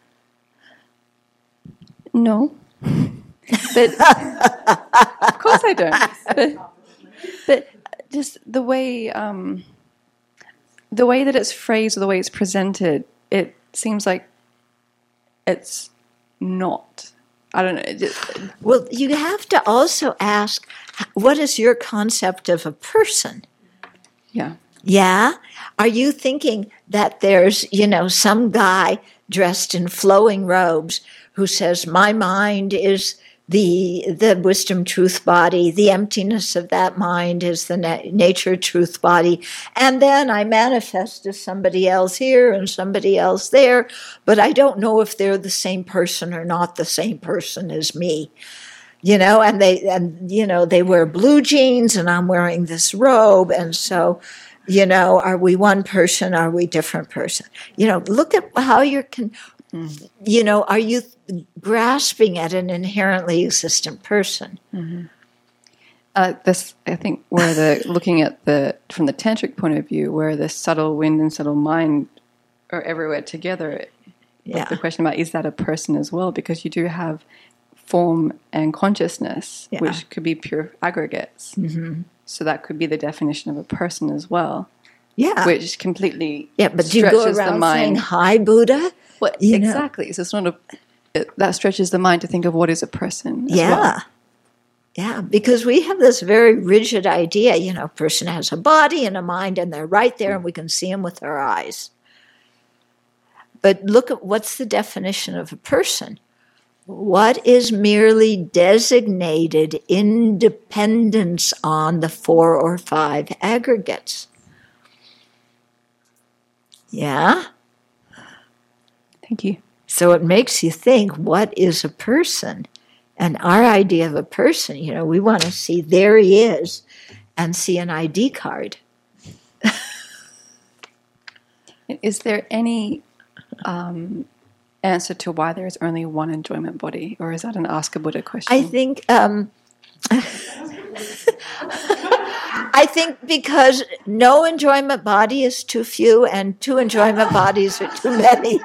Speaker 5: No. But of course I don't. But, but just the way um, the way that it's phrased or the way it's presented, it seems like it's not. I don't know. It just,
Speaker 1: Well, you have to also ask, what is your concept of a person?
Speaker 5: yeah.
Speaker 1: Yeah? Are you thinking that there's, you know, some guy dressed in flowing robes who says, my mind is the the wisdom truth body, the emptiness of that mind is the na- nature truth body, and then I manifest as somebody else here and somebody else there, but I don't know if they're the same person or not the same person as me. You know, and they and you know, they wear blue jeans and I'm wearing this robe, and so You know, are we one person? Are we different person? You know, look at how you're, con- mm-hmm. you know, are you grasping at an inherently existent person?
Speaker 5: Mm-hmm. Uh, this, I think, where the looking at the from the tantric point of view, where the subtle wind and subtle mind are everywhere together.
Speaker 1: Yeah.
Speaker 5: The question about is that a person as well? Because you do have form and consciousness,
Speaker 1: yeah.
Speaker 5: which could be pure aggregates.
Speaker 1: Mm-hmm.
Speaker 5: So that could be the definition of a person as well.
Speaker 1: Yeah.
Speaker 5: Which completely
Speaker 1: yeah, but do you go around saying, hi, Buddha?
Speaker 5: Well,
Speaker 1: you
Speaker 5: exactly.
Speaker 1: know?
Speaker 5: So it's not a, it, that stretches the mind to think of what is a person as
Speaker 1: yeah.
Speaker 5: well.
Speaker 1: Yeah, because we have this very rigid idea, you know, a person has a body and a mind and they're right there and we can see them with our eyes. But look at what's the definition of a person? What is merely designated independence on the four or five aggregates? Yeah?
Speaker 5: Thank you.
Speaker 1: So it makes you think, what is a person? And our idea of a person, you know, we want to see there he is and see an I D card.
Speaker 5: Is there any um, answer to why there is only one enjoyment body, or is that an Ask a Buddha question?
Speaker 1: I think, um, I think because no enjoyment body is too few and two enjoyment bodies are too many.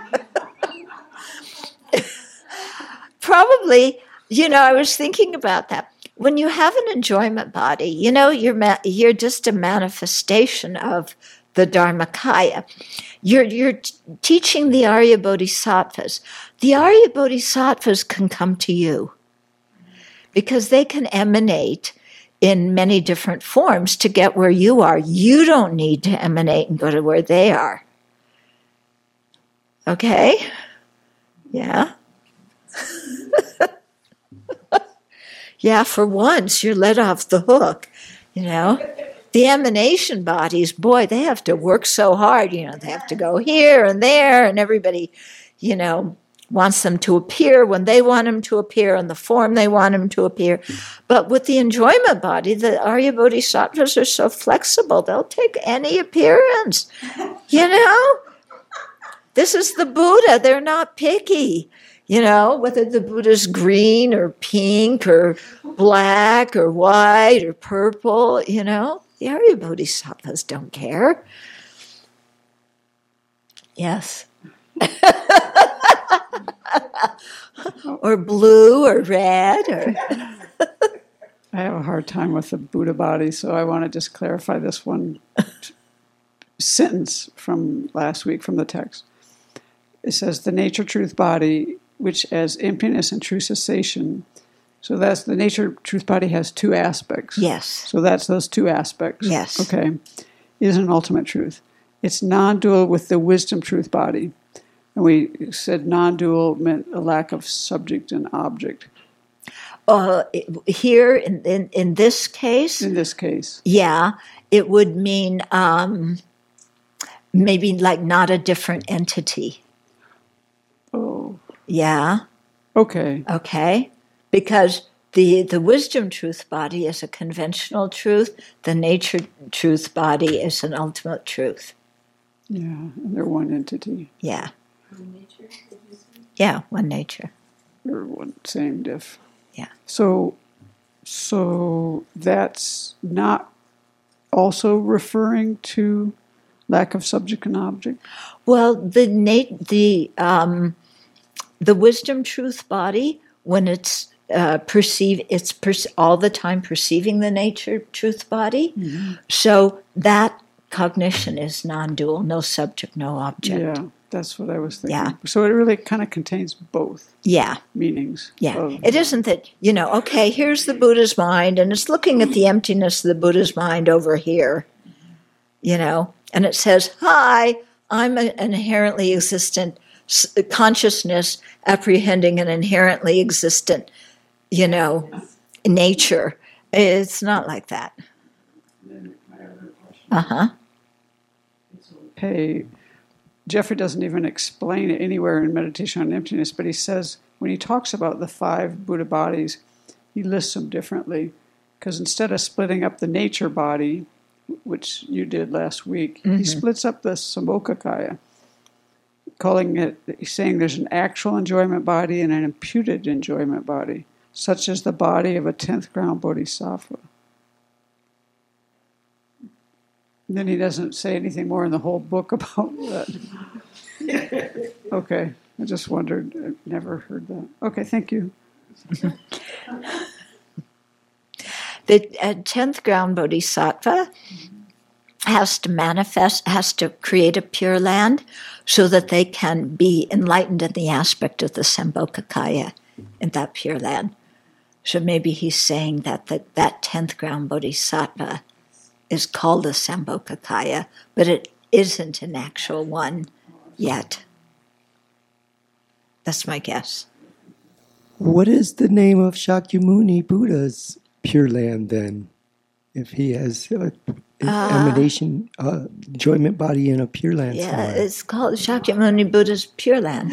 Speaker 1: Probably. You know, I was thinking about that. When you have an enjoyment body, you know, you're ma- you're just a manifestation of the Dharmakaya. You're you're t- teaching the Arya Bodhisattvas. The Arya Bodhisattvas can come to you because they can emanate in many different forms to get where you are. You don't need to emanate and go to where they are. Okay? Yeah? Yeah, for once, you're let off the hook, you know. The emanation bodies, boy, they have to work so hard, you know. They have to go here and there, and everybody, you know, wants them to appear when they want them to appear in the form they want them to appear. But with the enjoyment body, the Arya Bodhisattvas are so flexible, they'll take any appearance, you know. This is the Buddha. They're not picky. You know, whether the Buddha's green or pink or black or white or purple, you know, the Arya Bodhisattvas don't care. Yes. Or blue or red. Or
Speaker 7: I have a hard time with the Buddha body, so I want to just clarify this one sentence from last week from the text. It says, the nature truth body, which as emptiness and true cessation. So that's the nature truth body has two aspects.
Speaker 1: yes.
Speaker 7: So that's those two aspects.
Speaker 1: Yes.
Speaker 7: Okay. Is an ultimate truth. It's non-dual with the wisdom truth body. And we said non-dual meant a lack of subject and object.
Speaker 1: Uh, here, in, in, in this case,
Speaker 7: In this case.
Speaker 1: yeah, it would mean um, maybe like not a different entity.
Speaker 7: Oh.
Speaker 1: Yeah.
Speaker 7: Okay.
Speaker 1: Okay, because the the wisdom truth body is a conventional truth. The nature truth body is an ultimate truth.
Speaker 7: Yeah, and they're one entity.
Speaker 1: Yeah. Yeah, one nature.
Speaker 7: Or one same diff.
Speaker 1: Yeah.
Speaker 7: So, so that's not also referring to lack of subject and object?
Speaker 1: Well, the na- the um, the wisdom truth body, when it's uh, perceive, it's per- all the time perceiving the nature truth body. Mm-hmm. So that cognition is non-dual, no subject, no object.
Speaker 7: Yeah, that's what I was thinking.
Speaker 1: Yeah.
Speaker 7: So it really kind of contains both
Speaker 1: Yeah.
Speaker 7: meanings.
Speaker 1: Yeah.
Speaker 7: of-
Speaker 1: It isn't that, you know, okay, here's the Buddha's mind, and it's looking at the emptiness of the Buddha's mind over here, you know, and it says, hi, I'm an inherently existent consciousness apprehending an inherently existent, you know, nature. It's not like that. Uh-huh.
Speaker 7: Hey, Jeffrey doesn't even explain it anywhere in Meditation on Emptiness, but he says when he talks about the five Buddha bodies, he lists them differently. Because instead of splitting up the nature body which you did last week, mm-hmm. he splits up the Sambhogakaya, calling it, he's saying there's an actual enjoyment body and an imputed enjoyment body, such as the body of a tenth ground bodhisattva. And then he doesn't say anything more in the whole book about that. Okay, I just wondered, I've never heard that. Okay, thank you.
Speaker 1: The uh, tenth ground bodhisattva has to manifest, has to create a pure land so that they can be enlightened in the aspect of the Sambhogakaya in that pure land. So maybe he's saying that the, that tenth ground bodhisattva is called a Sambhogakaya, but it isn't an actual one yet. That's my guess.
Speaker 2: What is the name of Shakyamuni Buddha's Pure Land then? If he has uh, an uh, emanation, uh, enjoyment body in a Pure Land
Speaker 1: yeah,
Speaker 2: style.
Speaker 1: It's called Shakyamuni Buddha's Pure Land.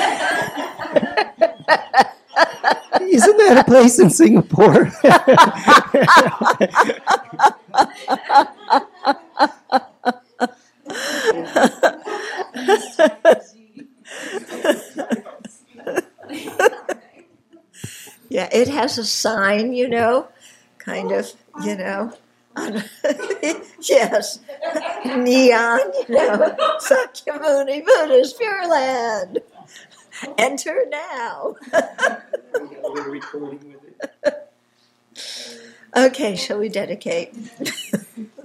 Speaker 2: Isn't that a place in Singapore?
Speaker 1: Yeah, it has a sign, you know, kind of, you know. Yes, neon, you know, Shakyamuni Buddha's Pure Land. Enter now. Okay, shall we dedicate?